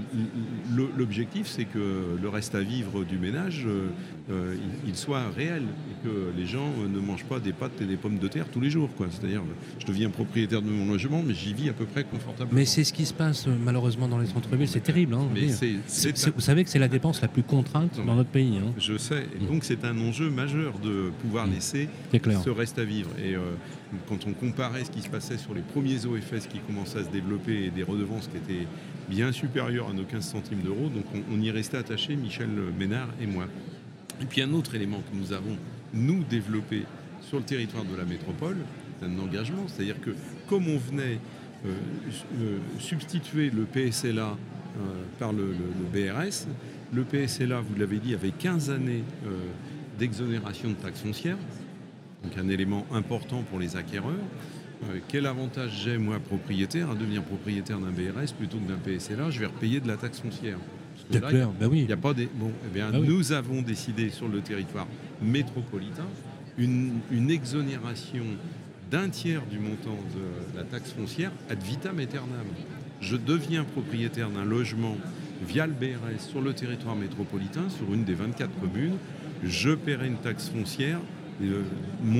le- l'objectif, c'est que le reste à vivre du ménage, euh, euh, il, il soit réel et que les gens euh, ne mangent pas des pâtes et des pommes de terre tous les jours, quoi. C'est-à-dire, je deviens propriétaire de mon logement, mais j'y vis à peu près confortablement. Mais c'est ce qui se passe euh, malheureusement dans les centres-villes. C'est terrible. Hein, Mais oui. c'est- C'est- c'est c'est- vous savez que c'est la dépense la plus contrainte Non, dans mais- notre pays. Hein. Je sais. Et Mm. donc, c'est un enjeu majeur de pouvoir Mm. laisser C'est clair. ce reste à vivre. Et euh, quand on comparait ce qui se passait sur les premiers O F S qui commençaient à se développer et des redevances qui étaient bien supérieures à nos quinze centimes d'euros, donc on, on y restait attaché, Michel Ménard et moi. Et puis un autre élément que nous avons, nous, développé sur le territoire de la métropole, c'est un engagement. C'est-à-dire que comme on venait euh, euh, substituer le P S L A euh, par le, le- le B R S, le P S L A, vous l'avez dit, avait quinze années euh, d'exonération de taxes foncières, donc un élément important pour les acquéreurs. Euh, quel avantage j'ai, moi, propriétaire, à devenir propriétaire d'un B R S plutôt que d'un P S L A? Je vais repayer de la taxe foncière. Parce que C'est là, clair. Ben oui. il n'y a pas des. Bon, eh bien, Ah oui. nous avons décidé sur le territoire métropolitain une, une exonération d'un tiers du montant de la taxe foncière ad vitam aeternam. Je deviens propriétaire d'un logement via le B R S sur le territoire métropolitain, sur une des vingt-quatre communes. Je paierai une taxe foncière euh, moins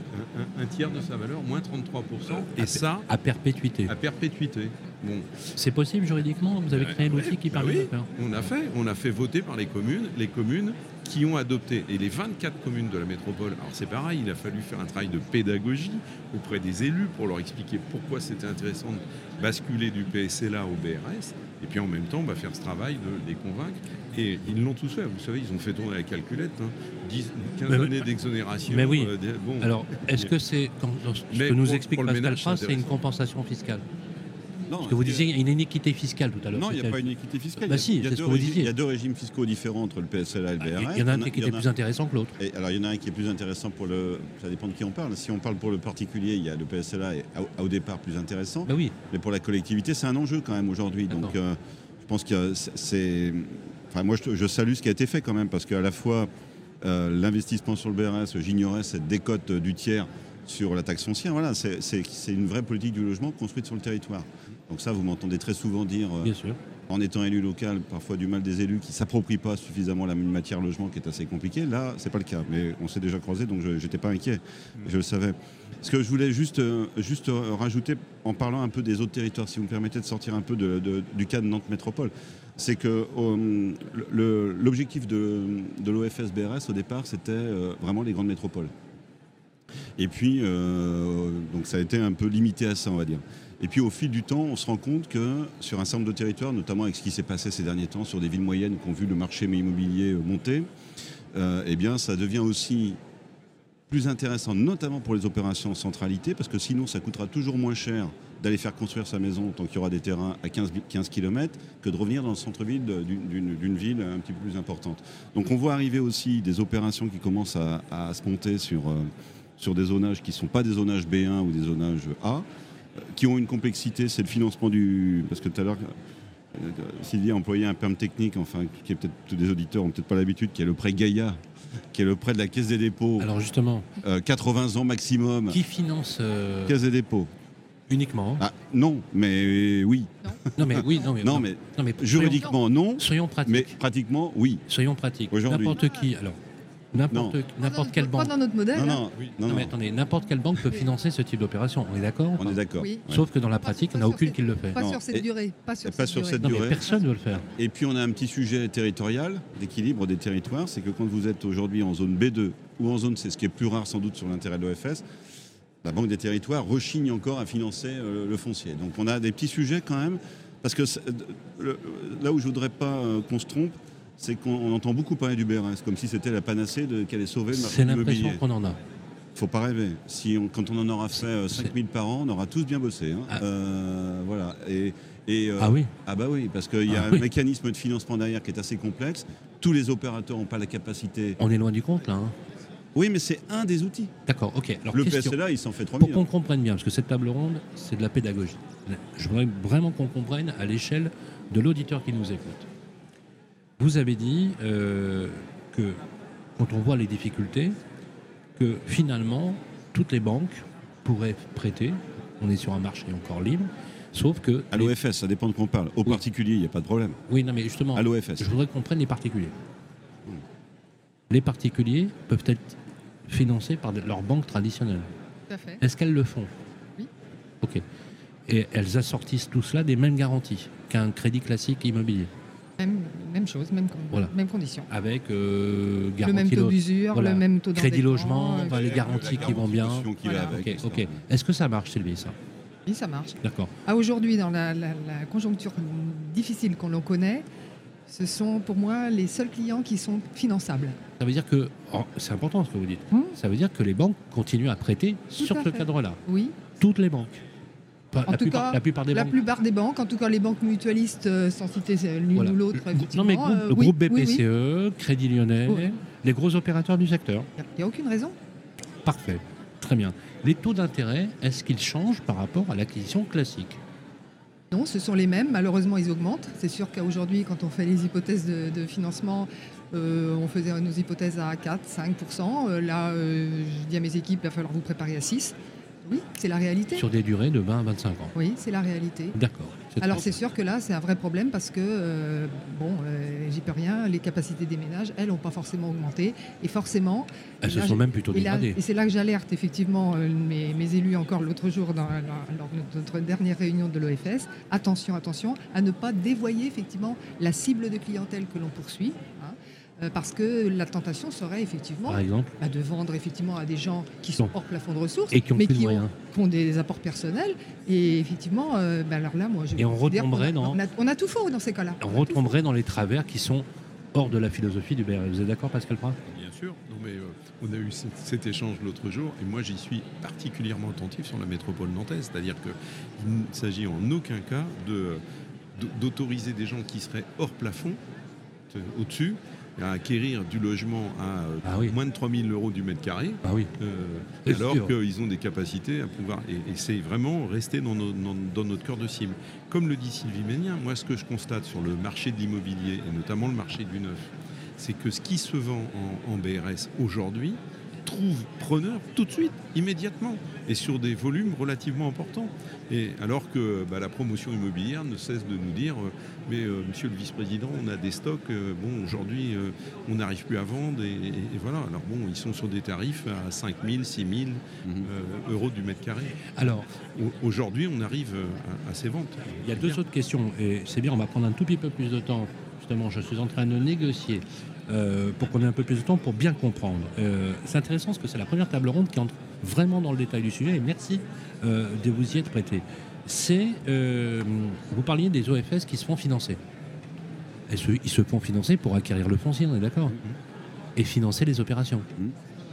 un, un tiers de sa valeur, moins trente-trois pour cent. Et à, ça, à perpétuité. à perpétuité. Bon. C'est possible juridiquement? Vous avez créé Euh, l'outil ouais, qui bah permet oui, de faire. on a fait, on a fait voter par les communes, les communes qui ont adopté. Et les vingt-quatre communes de la métropole, alors c'est pareil, il a fallu faire un travail de pédagogie auprès des élus pour leur expliquer pourquoi c'était intéressant de basculer du P S L A au B R S. Et puis en même temps, bah, faire ce travail de les convaincre. Et ils l'ont tous fait. Vous savez, ils ont fait tourner la calculette. Hein. dix, quinze mais, années d'exonération. Mais oui. Euh, des, bon. Alors, est-ce que c'est, quand, ce Mais que nous pour- explique pour le Pascal ménage, Prince, c'est c'est une intéressant. compensation fiscale? Non, Parce que vous il y a- disiez qu'il y a une inéquité fiscale tout à l'heure. Non, il n'y a C'était- pas une équité fiscale. Bah Il y a- si, il y a c'est ce deux que vous régimes- disiez. Il y a deux régimes fiscaux différents entre le P S L A et le B R S. Il y en a un qui il y était en a- plus intéressant que l'autre. Et alors, il y en a un qui est plus intéressant pour le. Ça dépend de qui on parle. Si on parle pour le particulier, il y a le P S L A est au, au départ plus intéressant. Bah oui. Mais pour la collectivité, c'est un enjeu quand même aujourd'hui. Donc, D'accord. euh, je pense que c'est. Enfin, moi, je, je salue ce qui a été fait quand même, parce qu'à la fois, euh, l'investissement sur le B R S, j'ignorais cette décote du tiers sur la taxe foncière. Voilà, c'est c'est- c'est une vraie politique du logement construite sur le territoire. Donc ça, vous m'entendez très souvent dire, euh, Bien sûr. en étant élu local, parfois du mal des élus qui ne s'approprient pas suffisamment la matière logement, qui est assez compliquée. Là, c'est pas le cas. Mais on s'est déjà croisé, donc je n'étais pas inquiet. Je le savais. Ce que je voulais juste, euh, juste euh, rajouter, en parlant un peu des autres territoires, si vous me permettez de sortir un peu de, de, du cas de Nantes Métropole, c'est que euh, le- l'objectif de, de l'O F S B R S, au départ, c'était euh, vraiment les grandes métropoles. Et puis, euh, donc ça a été un peu limité à ça, on va dire. Et puis au fil du temps, on se rend compte que sur un certain nombre de territoires, notamment avec ce qui s'est passé ces derniers temps sur des villes moyennes qui ont vu le marché immobilier monter, euh, eh bien ça devient aussi plus intéressant, notamment pour les opérations en centralité, parce que sinon ça coûtera toujours moins cher d'aller faire construire sa maison tant qu'il y aura des terrains à quinze, quinze kilomètres que de revenir dans le centre-ville d'une, d'une, d'une ville un petit peu plus importante. Donc on voit arriver aussi des opérations qui commencent à, à se monter sur, euh, sur des zonages qui ne sont pas des zonages B un ou des zonages A, qui ont une complexité, c'est le financement du... Parce que tout à l'heure, euh, Sylvie a employé un terme technique, enfin, qui est peut-être tous les auditeurs n'ont peut-être pas l'habitude, qui est le prêt Gaïa, qui est le prêt de la Caisse des dépôts, Alors justement, euh, quatre-vingts ans maximum, qui finance euh, Caisse des dépôts. uniquement? Ah, non, mais oui. Non mais oui, non mais, Non, mais non, mais juridiquement, non, soyons, soyons pratiques. mais pratiquement, oui. Soyons pratiques. Aujourd'hui. N'importe qui, alors, n'importe, Non. n'importe quelle Pas banque. dans notre modèle. Non, hein. non, Oui. non, Non, mais non, attendez, n'importe quelle banque peut financer ce type d'opération. On est d'accord? on est d'accord. Oui. Ouais. Sauf que dans la Pas- pratique, pas il n'y en a sur aucune cette- qui le fait. Pas Non. sur cette Et- durée. Pas sur et pas cette sur durée. cette Non, mais durée. personne ne veut le faire. Et puis on a un petit sujet territorial, d'équilibre des territoires, c'est que quand vous êtes aujourd'hui en zone B deux ou en zone C, ce qui est plus rare sans doute sur l'intérêt de l'O F S, la Banque des territoires rechigne encore à financer euh, le foncier. Donc on a des petits sujets quand même, parce que c'est- le- là où je voudrais pas euh, qu'on se trompe, c'est qu'on on entend beaucoup parler du B R S, comme si c'était la panacée de, qui allait sauver le marché C'est de l'impression l'immobilier. qu'on en a. Faut pas rêver. Si on- quand on en aura fait euh, cinq mille par an, on aura tous bien bossé. Hein. Ah. Euh, voilà. Et, et, euh, Ah oui. Ah bah oui, parce qu'il y a Ah un oui. mécanisme de financement derrière qui est assez complexe. Tous les opérateurs n'ont pas la capacité. On est loin du compte là. hein. Oui, mais c'est un des outils. D'accord, ok. Alors, Le question. P S L A, il s'en fait trois Pour mille. qu'on comprenne bien, parce que cette table ronde, c'est de la pédagogie. Je voudrais vraiment qu'on comprenne à l'échelle de l'auditeur qui nous écoute. Vous avez dit euh, que quand on voit les difficultés, que finalement, toutes les banques pourraient prêter. On est sur un marché encore libre, sauf que... À les- l'O F S, ça dépend de quoi on parle. Au Oui. particulier, il n'y a pas de problème. Oui, non, mais justement, À l'O F S. je voudrais qu'on prenne les particuliers. Les particuliers peuvent être financés par de- leurs banques traditionnelles. Tout à fait. Est-ce qu'elles le font? Oui. Ok. Et elles assortissent tout cela des mêmes garanties qu'un crédit classique immobilier, Même, même chose, même, con- Voilà. même condition. avec euh, Le garantie même taux lo- d'usure, voilà. le même taux crédit d'endettement, logement, euh, enfin, les garanties qui vont bien. Qui va Voilà. avec, Ok, et cetera. ok. Est-ce que ça marche, Sylvie, ça? Oui, ça marche. D'accord. Ah, aujourd'hui, dans la, la- la conjoncture difficile qu'on l'on connaît, ce sont pour moi les seuls clients qui sont finançables. Ça veut dire que, oh, c'est important ce que vous dites, Hum, ça veut dire que les banques continuent à prêter sur à ce fait. cadre-là. oui. Toutes les banques. Enfin, En la, tout plupart, cas, la plupart des La banques. plupart des banques, en tout cas les banques mutualistes, euh, sans citer l'une Voilà. ou l'autre, Le- effectivement. Non, mais groupe- euh, le oui, groupe B oui, P oui. C E, Crédit Lyonnais, Oui. les gros opérateurs du secteur. Il n'y a, aucune raison. Parfait. Très bien. Les taux d'intérêt, est-ce qu'ils changent par rapport à l'acquisition classique? Non, ce sont les mêmes. Malheureusement, ils augmentent. C'est sûr qu'aujourd'hui, quand on fait les hypothèses de, de financement, euh, on faisait nos hypothèses à quatre à cinq pour cent. Euh, là, euh, je dis à mes équipes, il va falloir vous préparer à six. Oui, c'est la réalité. Sur des durées de vingt à vingt-cinq ans. Oui, c'est la réalité. D'accord. C'est Alors trop. c'est sûr que là, c'est un vrai problème parce que, euh, bon, euh, j'y peux rien, les capacités des ménages, elles, n'ont pas forcément augmenté. Et forcément... Elles et se là, sont je- même plutôt et, là- dégradées. et c'est là que j'alerte effectivement euh, mes, mes élus encore l'autre jour dans, dans- lors de notre dernière réunion de l'O F S. Attention, attention, à ne pas dévoyer effectivement la cible de clientèle que l'on poursuit. Hein, euh, parce que la tentation serait effectivement Par exemple, bah, de vendre effectivement à des gens qui sont Bon. hors plafond de ressources, et qui ont mais plus de qui moyens. ont, qui ont des apports personnels. Et effectivement, euh, bah, alors là, moi, je Et on considère qu'on a- retomberait dans- on a, on a tout faux dans ces cas-là. On retomberait dans les travers qui sont hors de la philosophie du B R S. Vous êtes d'accord, Pascal Prat? Bien sûr. Non, mais euh, on a eu cet, cet échange l'autre jour et moi j'y suis particulièrement attentif sur la métropole nantaise. C'est-à-dire qu'il ne s'agit en aucun cas de, d'autoriser des gens qui seraient hors plafond, euh, au-dessus, à acquérir du logement à euh, Ah oui. moins de trois mille euros du mètre carré. Ah oui. Euh, C'est alors sûr. qu'ils ont des capacités à pouvoir. Et, et c'est vraiment rester dans, nos- dans- dans notre cœur de cible. Comme le dit Sylvie Ménien, moi ce que je constate sur le marché de l'immobilier, et notamment le marché du neuf, c'est que ce qui se vend en, en B R S aujourd'hui trouve preneur tout de suite, immédiatement, et sur des volumes relativement importants. Et alors que bah, la promotion immobilière ne cesse de nous dire euh, mais euh, monsieur le vice-président, on a des stocks, euh, bon aujourd'hui euh, on n'arrive plus à vendre, et, et- et voilà. Alors bon, ils sont sur des tarifs à cinq mille, six mille euh, euros du mètre carré. Alors, Au- Aujourd'hui, on arrive à, à ces ventes. il y a deux autres questions, et c'est bien, on va prendre un tout petit peu plus de temps. Justement, je suis en train de négocier euh, pour qu'on ait un peu plus de temps pour bien comprendre. Euh, c'est intéressant parce que c'est la première table ronde qui entre vraiment dans le détail du sujet, et merci euh, de vous y être prêté. C'est, euh, vous parliez des O F S qui se font financer. Et ce- ils se font financer pour acquérir le foncier, on est d'accord? Et financer les opérations. Mhm.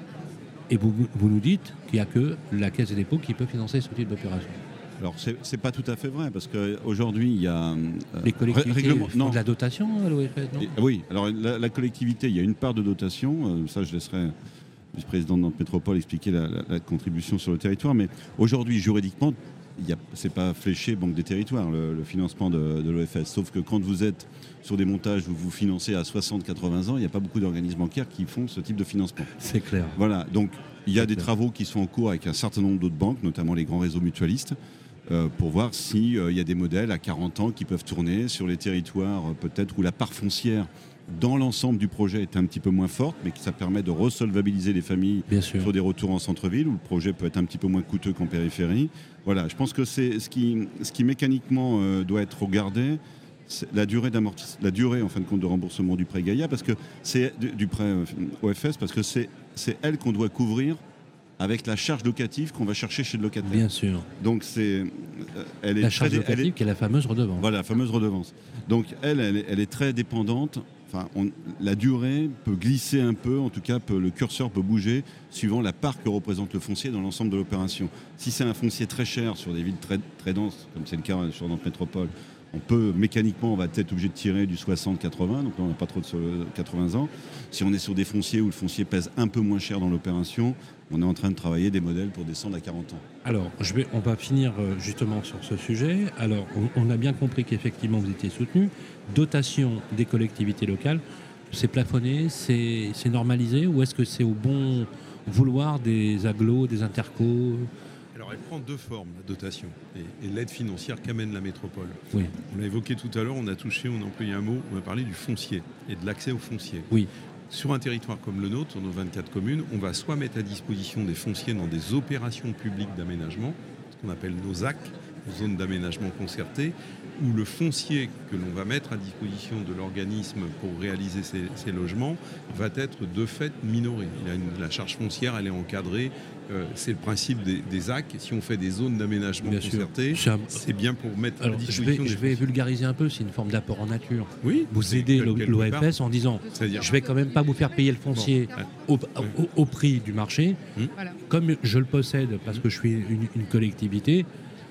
Et vous, vous nous dites qu'il n'y a que la Caisse des dépôts qui peut financer ce type d'opération. Alors, c'est c'est pas tout à fait vrai, parce qu'aujourd'hui, il y a... euh, Les collectivités ré- règlement- font non. de la dotation à l'O F S, non? Et- oui, alors la, la collectivité, il y a une part de dotation, euh, ça je laisserai le vice-président de notre métropole expliquer la, la- la contribution sur le territoire, mais aujourd'hui, juridiquement, ce n'est pas fléché Banque des Territoires, le, le financement de, de l'O F S, sauf que quand vous êtes sur des montages où vous financez à soixante à quatre-vingts ans, il n'y a pas beaucoup d'organismes bancaires qui font ce type de financement. C'est clair. Voilà, donc il y a C'est des clair. travaux qui sont en cours avec un certain nombre d'autres banques, notamment les grands réseaux mutualistes, euh, pour voir s'il y a des modèles à quarante ans qui peuvent tourner sur les territoires euh, peut-être où la part foncière dans l'ensemble du projet est un petit peu moins forte, mais que ça permet de resolvabiliser les familles Bien sûr. sur des retours en centre-ville, où le projet peut être un petit peu moins coûteux qu'en périphérie. Voilà, je pense que c'est ce qui, ce qui mécaniquement euh, doit être regardé, c'est la durée d'amortissement, la durée en fin de compte de remboursement du prêt Gaïa, parce que c'est du, du prêt euh, O F S, parce que c'est c'est elle qu'on doit couvrir avec la charge locative qu'on va chercher chez le locataire. Bien sûr. Donc c'est, euh, elle est La très charge dé- elle est- locative qui est la fameuse redevance. voilà, la fameuse redevance. Donc elle, elle est, elle est très dépendante. Enfin, on- la durée peut glisser un peu, en tout cas, peut- le curseur peut bouger suivant la part que représente le foncier dans l'ensemble de l'opération. Si c'est un foncier très cher sur des villes très, très denses, comme c'est le cas sur notre métropole, on peut mécaniquement, on va peut-être obligé de tirer du soixante quatre-vingts, donc là on n'a pas trop de so- quatre-vingts ans. Si on est sur des fonciers où le foncier pèse un peu moins cher dans l'opération, on est en train de travailler des modèles pour descendre à quarante ans. Alors, je vais, on va finir euh, justement sur ce sujet. Alors, on, on a bien compris qu'effectivement, vous étiez soutenu. Dotation des collectivités locales, c'est plafonné, c'est c'est normalisé, ou est-ce que c'est au bon vouloir des agglos, des intercos? Alors elle prend deux formes, la dotation et, et l'aide financière qu'amène la métropole. Oui, On l'a évoqué tout à l'heure, on a touché, on a employé un mot, on a parlé du foncier et de l'accès au foncier. oui. Sur un territoire comme le nôtre, sur nos vingt-quatre communes, on va soit mettre à disposition des fonciers dans des opérations publiques d'aménagement, ce qu'on appelle nos Z A C, zones d'aménagement concertées, où le foncier que l'on va mettre à disposition de l'organisme pour réaliser ces, ces logements va être de fait minoré. Il a une- la charge foncière, elle est encadrée. Euh, c'est le principe des, des Z A C. Si on fait des zones d'aménagement Bien sûr. concertées, C'est un- c'est bien pour mettre à Alors, je disposition vais, des je vais fonciers. vulgariser un peu, c'est une forme d'apport en nature. Oui, Vous c'est aidez quel- quelque l'O F part. S en disant, C'est-à-dire, je vais quand même pas vous faire payer le foncier au, au- au prix du marché. Voilà. Comme je le possède parce que je suis une, une collectivité,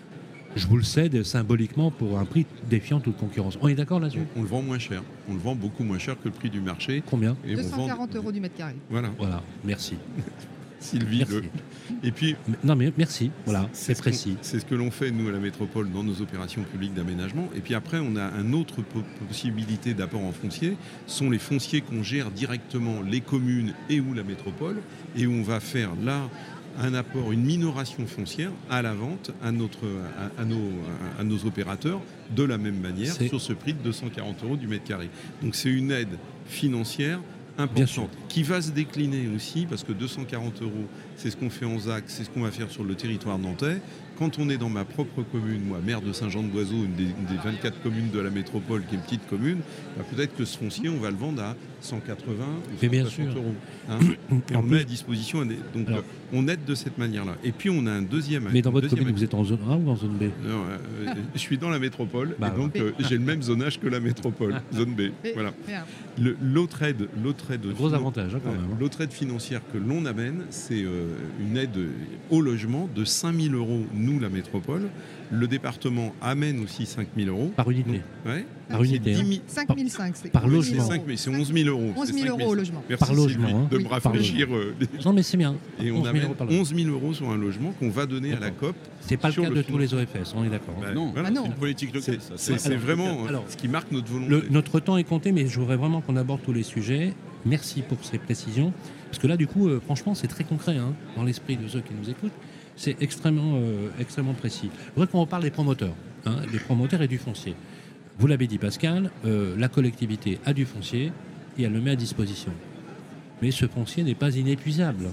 je vous le cède symboliquement pour un prix défiant toute concurrence. On est d'accord là-dessus? on, on le vend moins cher. On le vend beaucoup moins cher que le prix du marché. Combien? Et on deux cent vend- quarante euros du mètre carré. Voilà, Voilà, merci. Sylvie. Merci. le- Et puis, Non mais merci, voilà, c'est ce qu'on- précis. C'est ce que l'on fait, nous, à la métropole, dans nos opérations publiques d'aménagement. Et puis après, on a une autre po- possibilité d'apport en foncier, sont les fonciers qu'on gère directement, les communes et ou la métropole, et où on va faire là un apport, une minoration foncière à la vente à, notre, à, à, nos, à, à nos opérateurs de la même manière C'est... sur ce prix de deux cent quarante euros du mètre carré. Donc c'est une aide financière importante qui va se décliner aussi parce que deux cent quarante euros, c'est ce qu'on fait en Z A C, c'est ce qu'on va faire sur le territoire nantais. Quand on est dans ma propre commune, moi, maire de Saint-Jean-de-Boiseau, une des, une des vingt-quatre communes de la métropole, qui est une petite commune, bah peut-être que ce foncier, on va le vendre à cent quatre-vingts ou cent soixante euros. Hein, et on le met à disposition. Donc, alors, on aide de cette manière-là. Et puis, on a un deuxième... Mais dans votre commune, vous êtes en zone A ou en zone B? Non, euh, je suis dans la métropole, bah, et donc euh, j'ai le même zonage que la métropole, zone B. Voilà. Le, l'autre aide... L'autre aide gros finan- avantage, hein, quand euh, même. Hein. L'autre aide financière que l'on amène, c'est euh, une aide au logement de cinq mille euros, nous, la métropole. Le département amène aussi cinq mille euros. Par unité. Donc, ouais, par unité. Hein. cinq mille cinq, c'est par logement. cinq mille, c'est onze mille euros. onze mille euros au logement. Merci, par logement. Sylvie, Hein. de Oui, me rafraîchir. Euh, non, mais c'est bien. Et on amène onze mille euros sur un logement qu'on va donner d'accord. à la C O P. C'est pas le cas le de tous les O F S, on est d'accord. Bah, non, voilà, ah non. C'est une politique locale. C'est, c'est, c'est alors, vraiment alors, ce qui marque notre volonté. Le, notre temps est compté, mais je voudrais vraiment qu'on aborde tous les sujets. Merci pour ces précisions. Parce que là, du coup, euh, franchement, c'est très concret hein, dans l'esprit de ceux qui nous écoutent. C'est extrêmement, euh, extrêmement précis. Je voudrais qu'on reparle des promoteurs, hein, des promoteurs et du foncier. Vous l'avez dit, Pascal, euh, la collectivité a du foncier et elle le met à disposition. Mais ce foncier n'est pas inépuisable.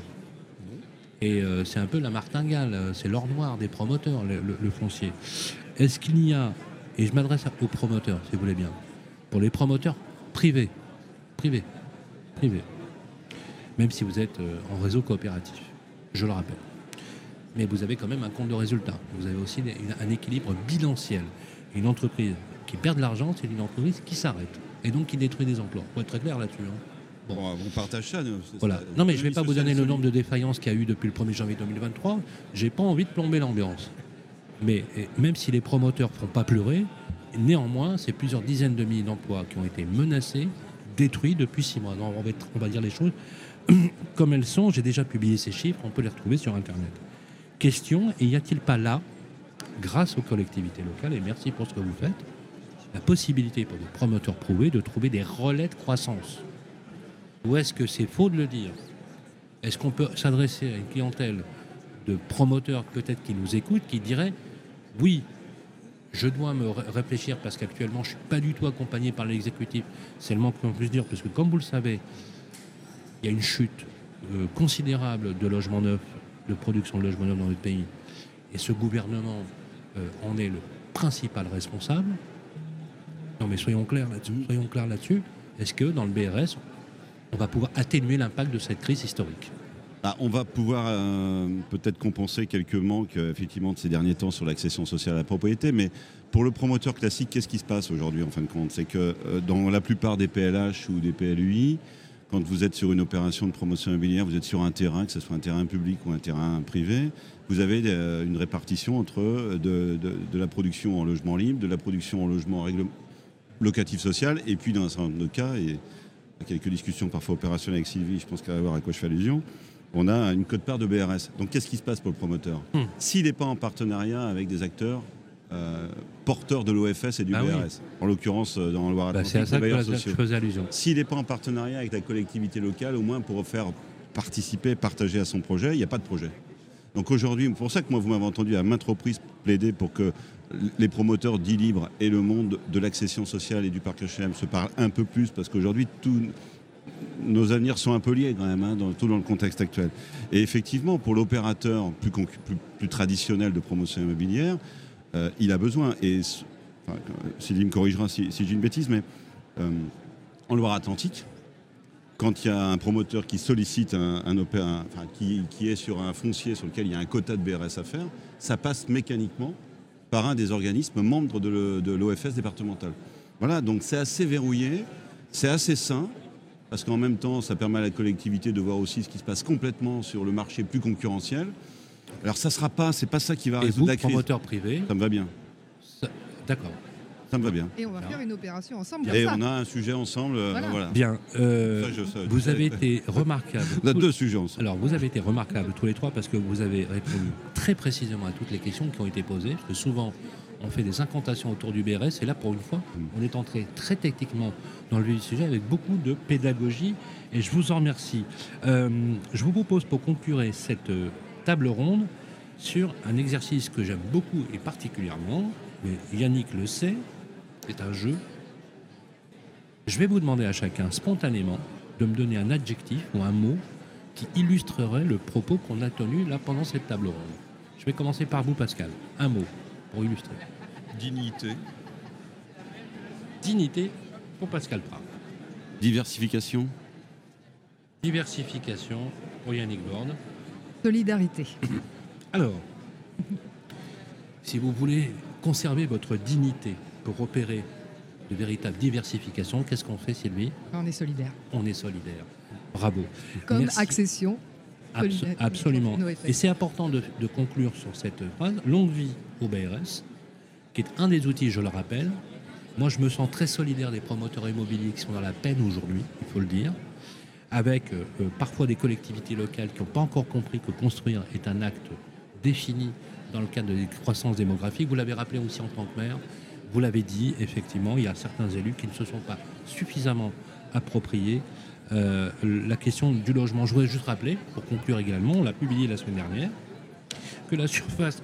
Et euh, c'est un peu la martingale, c'est l'or noir des promoteurs, le, le, le foncier. Est-ce qu'il y a, et je m'adresse aux promoteurs, si vous voulez bien, pour les promoteurs privés, privés, privés, même si vous êtes euh, en réseau coopératif, je le rappelle. Mais vous avez quand même un compte de résultat. Vous avez aussi une, un équilibre bilanciel. Une entreprise qui perd de l'argent, c'est une entreprise qui s'arrête. Et donc qui détruit des emplois. Il faut être très clair là-dessus. Hein. Bon, on partage ça. Nous, voilà. ça, non, mais je ne vais pas vous donner le nombre de défaillances qu'il y a eu depuis le premier janvier deux mille vingt-trois. Je n'ai pas envie de plomber l'ambiance. Mais même si les promoteurs ne font pas pleurer, néanmoins, c'est plusieurs dizaines de milliers d'emplois qui ont été menacés, détruits depuis six mois. Non, on, va être, on va dire les choses comme elles sont. J'ai déjà publié ces chiffres. On peut les retrouver sur Internet. Question, et y a-t-il pas là, grâce aux collectivités locales, et merci pour ce que vous faites, la possibilité pour des promoteurs prouvés de trouver des relais de croissance? Ou est-ce que c'est faux de le dire? Est-ce qu'on peut s'adresser à une clientèle de promoteurs peut-être qui nous écoutent, qui diraient oui, je dois me ré- réfléchir parce qu'actuellement je ne suis pas du tout accompagné par l'exécutif, c'est le moins qu'on puisse dire, parce que comme vous le savez, il y a une chute euh, considérable de logements neufs, de production de logements neufs dans notre pays, et ce gouvernement euh, en est le principal responsable. Non mais soyons clairs là-dessus, soyons clairs là-dessus. Est-ce que dans le B R S, on va pouvoir atténuer l'impact de cette crise historique? Ah, on va pouvoir euh, peut-être compenser quelques manques euh, effectivement de ces derniers temps sur l'accession sociale à la propriété, mais pour le promoteur classique, qu'est-ce qui se passe aujourd'hui en fin de compte? C'est que euh, dans la plupart des P L H ou des P L U I, quand vous êtes sur une opération de promotion immobilière, vous êtes sur un terrain, que ce soit un terrain public ou un terrain privé, vous avez euh, une répartition entre de, de, de la production en logement libre, de la production en logement règle... locatif social, et puis dans un certain nombre de cas, et quelques discussions parfois opérationnelles avec Sylvie, je pense qu'elle va voir à quoi je fais allusion, on a une quote-part de B R S. Donc qu'est-ce qui se passe pour le promoteur? mmh. S'il n'est pas en partenariat avec des acteurs euh, porteurs de l'O F S et du bah B R S, oui. En l'occurrence dans le Loire-Atlantique, bah, c'est à ça que je faisais allusion. S'il n'est pas en partenariat avec la collectivité locale, au moins pour faire participer, partager à son projet, il n'y a pas de projet. Donc aujourd'hui, c'est pour ça que moi vous m'avez entendu à maintes reprises plaider pour que les promoteurs dits libres et le monde de l'accession sociale et du parc H L M se parlent un peu plus, parce qu'aujourd'hui tout nos avenirs sont un peu liés quand même, hein, dans, tout dans le contexte actuel. Et effectivement, pour l'opérateur plus, plus, plus traditionnel de promotion immobilière, euh, il a besoin, et enfin, Sylvie me corrigera si, si j'ai une bêtise, mais euh, en Loire-Atlantique, quand il y a un promoteur qui sollicite un, un opérateur, enfin, qui, qui est sur un foncier sur lequel il y a un quota de B R S à faire, ça passe mécaniquement par un des organismes membres de, le, de l'O F S départemental. Voilà, donc c'est assez verrouillé, c'est assez sain, parce qu'en même temps, ça permet à la collectivité de voir aussi ce qui se passe complètement sur le marché plus concurrentiel. Alors ça sera pas, c'est pas ça qui va et résoudre vous, la crise. promoteur privé, ça me va bien. Ça... D'accord. Ça me va bien. Et on va Alors. faire une opération ensemble. Et ça. on a un sujet ensemble. Voilà. voilà. Bien. Euh, ça, je, ça, vous avez sais. été remarquable. On a deux sujets ensemble. Alors vous avez été remarquables tous les trois parce que vous avez répondu très précisément à toutes les questions qui ont été posées. Parce que souvent, on fait des incantations autour du B R S et là, pour une fois, mmh. on est entré très techniquement dans le vif du sujet avec beaucoup de pédagogie et je vous en remercie. Euh, je vous propose pour conclure cette, table ronde sur un exercice que j'aime beaucoup et particulièrement, mais Yannick le sait, c'est un jeu. Je vais vous demander à chacun spontanément de me donner un adjectif ou un mot qui illustrerait le propos qu'on a tenu là pendant cette table ronde. Je vais commencer par vous, Pascal. Un mot pour illustrer. Dignité. Dignité pour Pascal Prat. Diversification. Diversification pour Yannick Borde. Solidarité. Alors, si vous voulez conserver votre dignité pour opérer de véritables diversifications, qu'est-ce qu'on fait, Sylvie ? On est solidaire. On est solidaire. Bravo. Comme Merci. accession. Abso- absolument. Et c'est important de, de conclure sur cette phrase. Longue vie au B R S, qui est un des outils, je le rappelle. Moi, je me sens très solidaire des promoteurs immobiliers qui sont dans la peine aujourd'hui, il faut le dire, avec euh, parfois des collectivités locales qui n'ont pas encore compris que construire est un acte défini dans le cadre de la croissance démographique. Vous l'avez rappelé aussi en tant que maire. Vous l'avez dit, effectivement, il y a certains élus qui ne se sont pas suffisamment appropriés euh, la question du logement. Je voudrais juste rappeler, pour conclure également, on l'a publié la semaine dernière, que la surface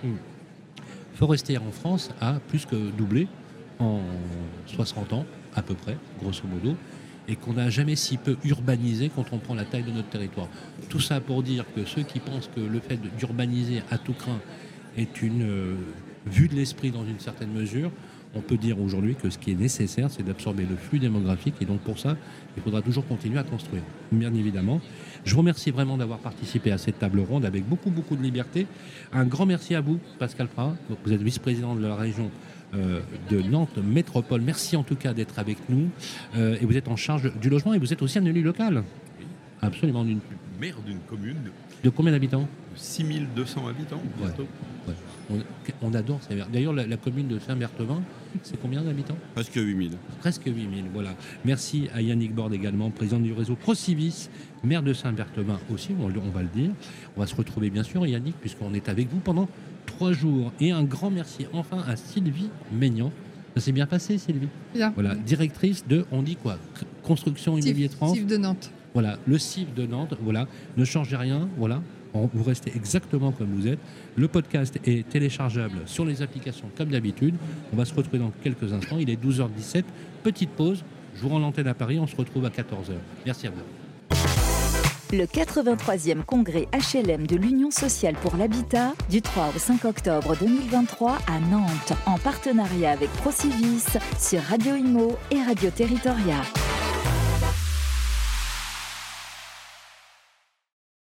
forestière en France a plus que doublé en soixante ans, à peu près, grosso modo, et qu'on n'a jamais si peu urbanisé quand on prend la taille de notre territoire. Tout ça pour dire que ceux qui pensent que le fait d'urbaniser à tout crin est une euh, vue de l'esprit dans une certaine mesure, on peut dire aujourd'hui que ce qui est nécessaire, c'est d'absorber le flux démographique, et donc pour ça, il faudra toujours continuer à construire, bien évidemment. Je vous remercie vraiment d'avoir participé à cette table ronde avec beaucoup, beaucoup de liberté. Un grand merci à vous, Pascal Prat. Vous êtes vice-président de la région euh, de Nantes Métropole. Merci en tout cas d'être avec nous. Euh, et vous êtes en charge du logement et vous êtes aussi un élu local. Absolument. D'une... Maire d'une commune De combien d'habitants ? six mille deux cents habitants, bientôt. Ouais. Ouais. On, on adore ça. D'ailleurs, la, la commune de Saint-Berthevin, c'est combien d'habitants ? Presque huit mille. Presque huit mille, voilà. Merci à Yannick Borde également, président du réseau Procivis, maire de Saint-Berthevin aussi, on, on va le dire. On va se retrouver bien sûr, Yannick, puisqu'on est avec vous pendant trois jours. Et un grand merci enfin à Sylvie Maignan. Ça s'est bien passé, Sylvie ? Bien. Voilà, directrice de, on dit quoi ? Construction Immobilier de France. C I F de Nantes. Voilà, le C I F de Nantes, voilà. Ne changez rien, voilà. Vous restez exactement comme vous êtes. Le podcast est téléchargeable sur les applications comme d'habitude. On va se retrouver dans quelques instants. Il est douze heures dix-sept. Petite pause. Je vous rends l'antenne à Paris. On se retrouve à quatorze heures. Merci à vous. Le quatre-vingt-troisième congrès H L M de l'Union sociale pour l'habitat du trois au cinq octobre deux mille vingt-trois à Nantes, en partenariat avec Procivis sur Radio Imo et Radio Territoria.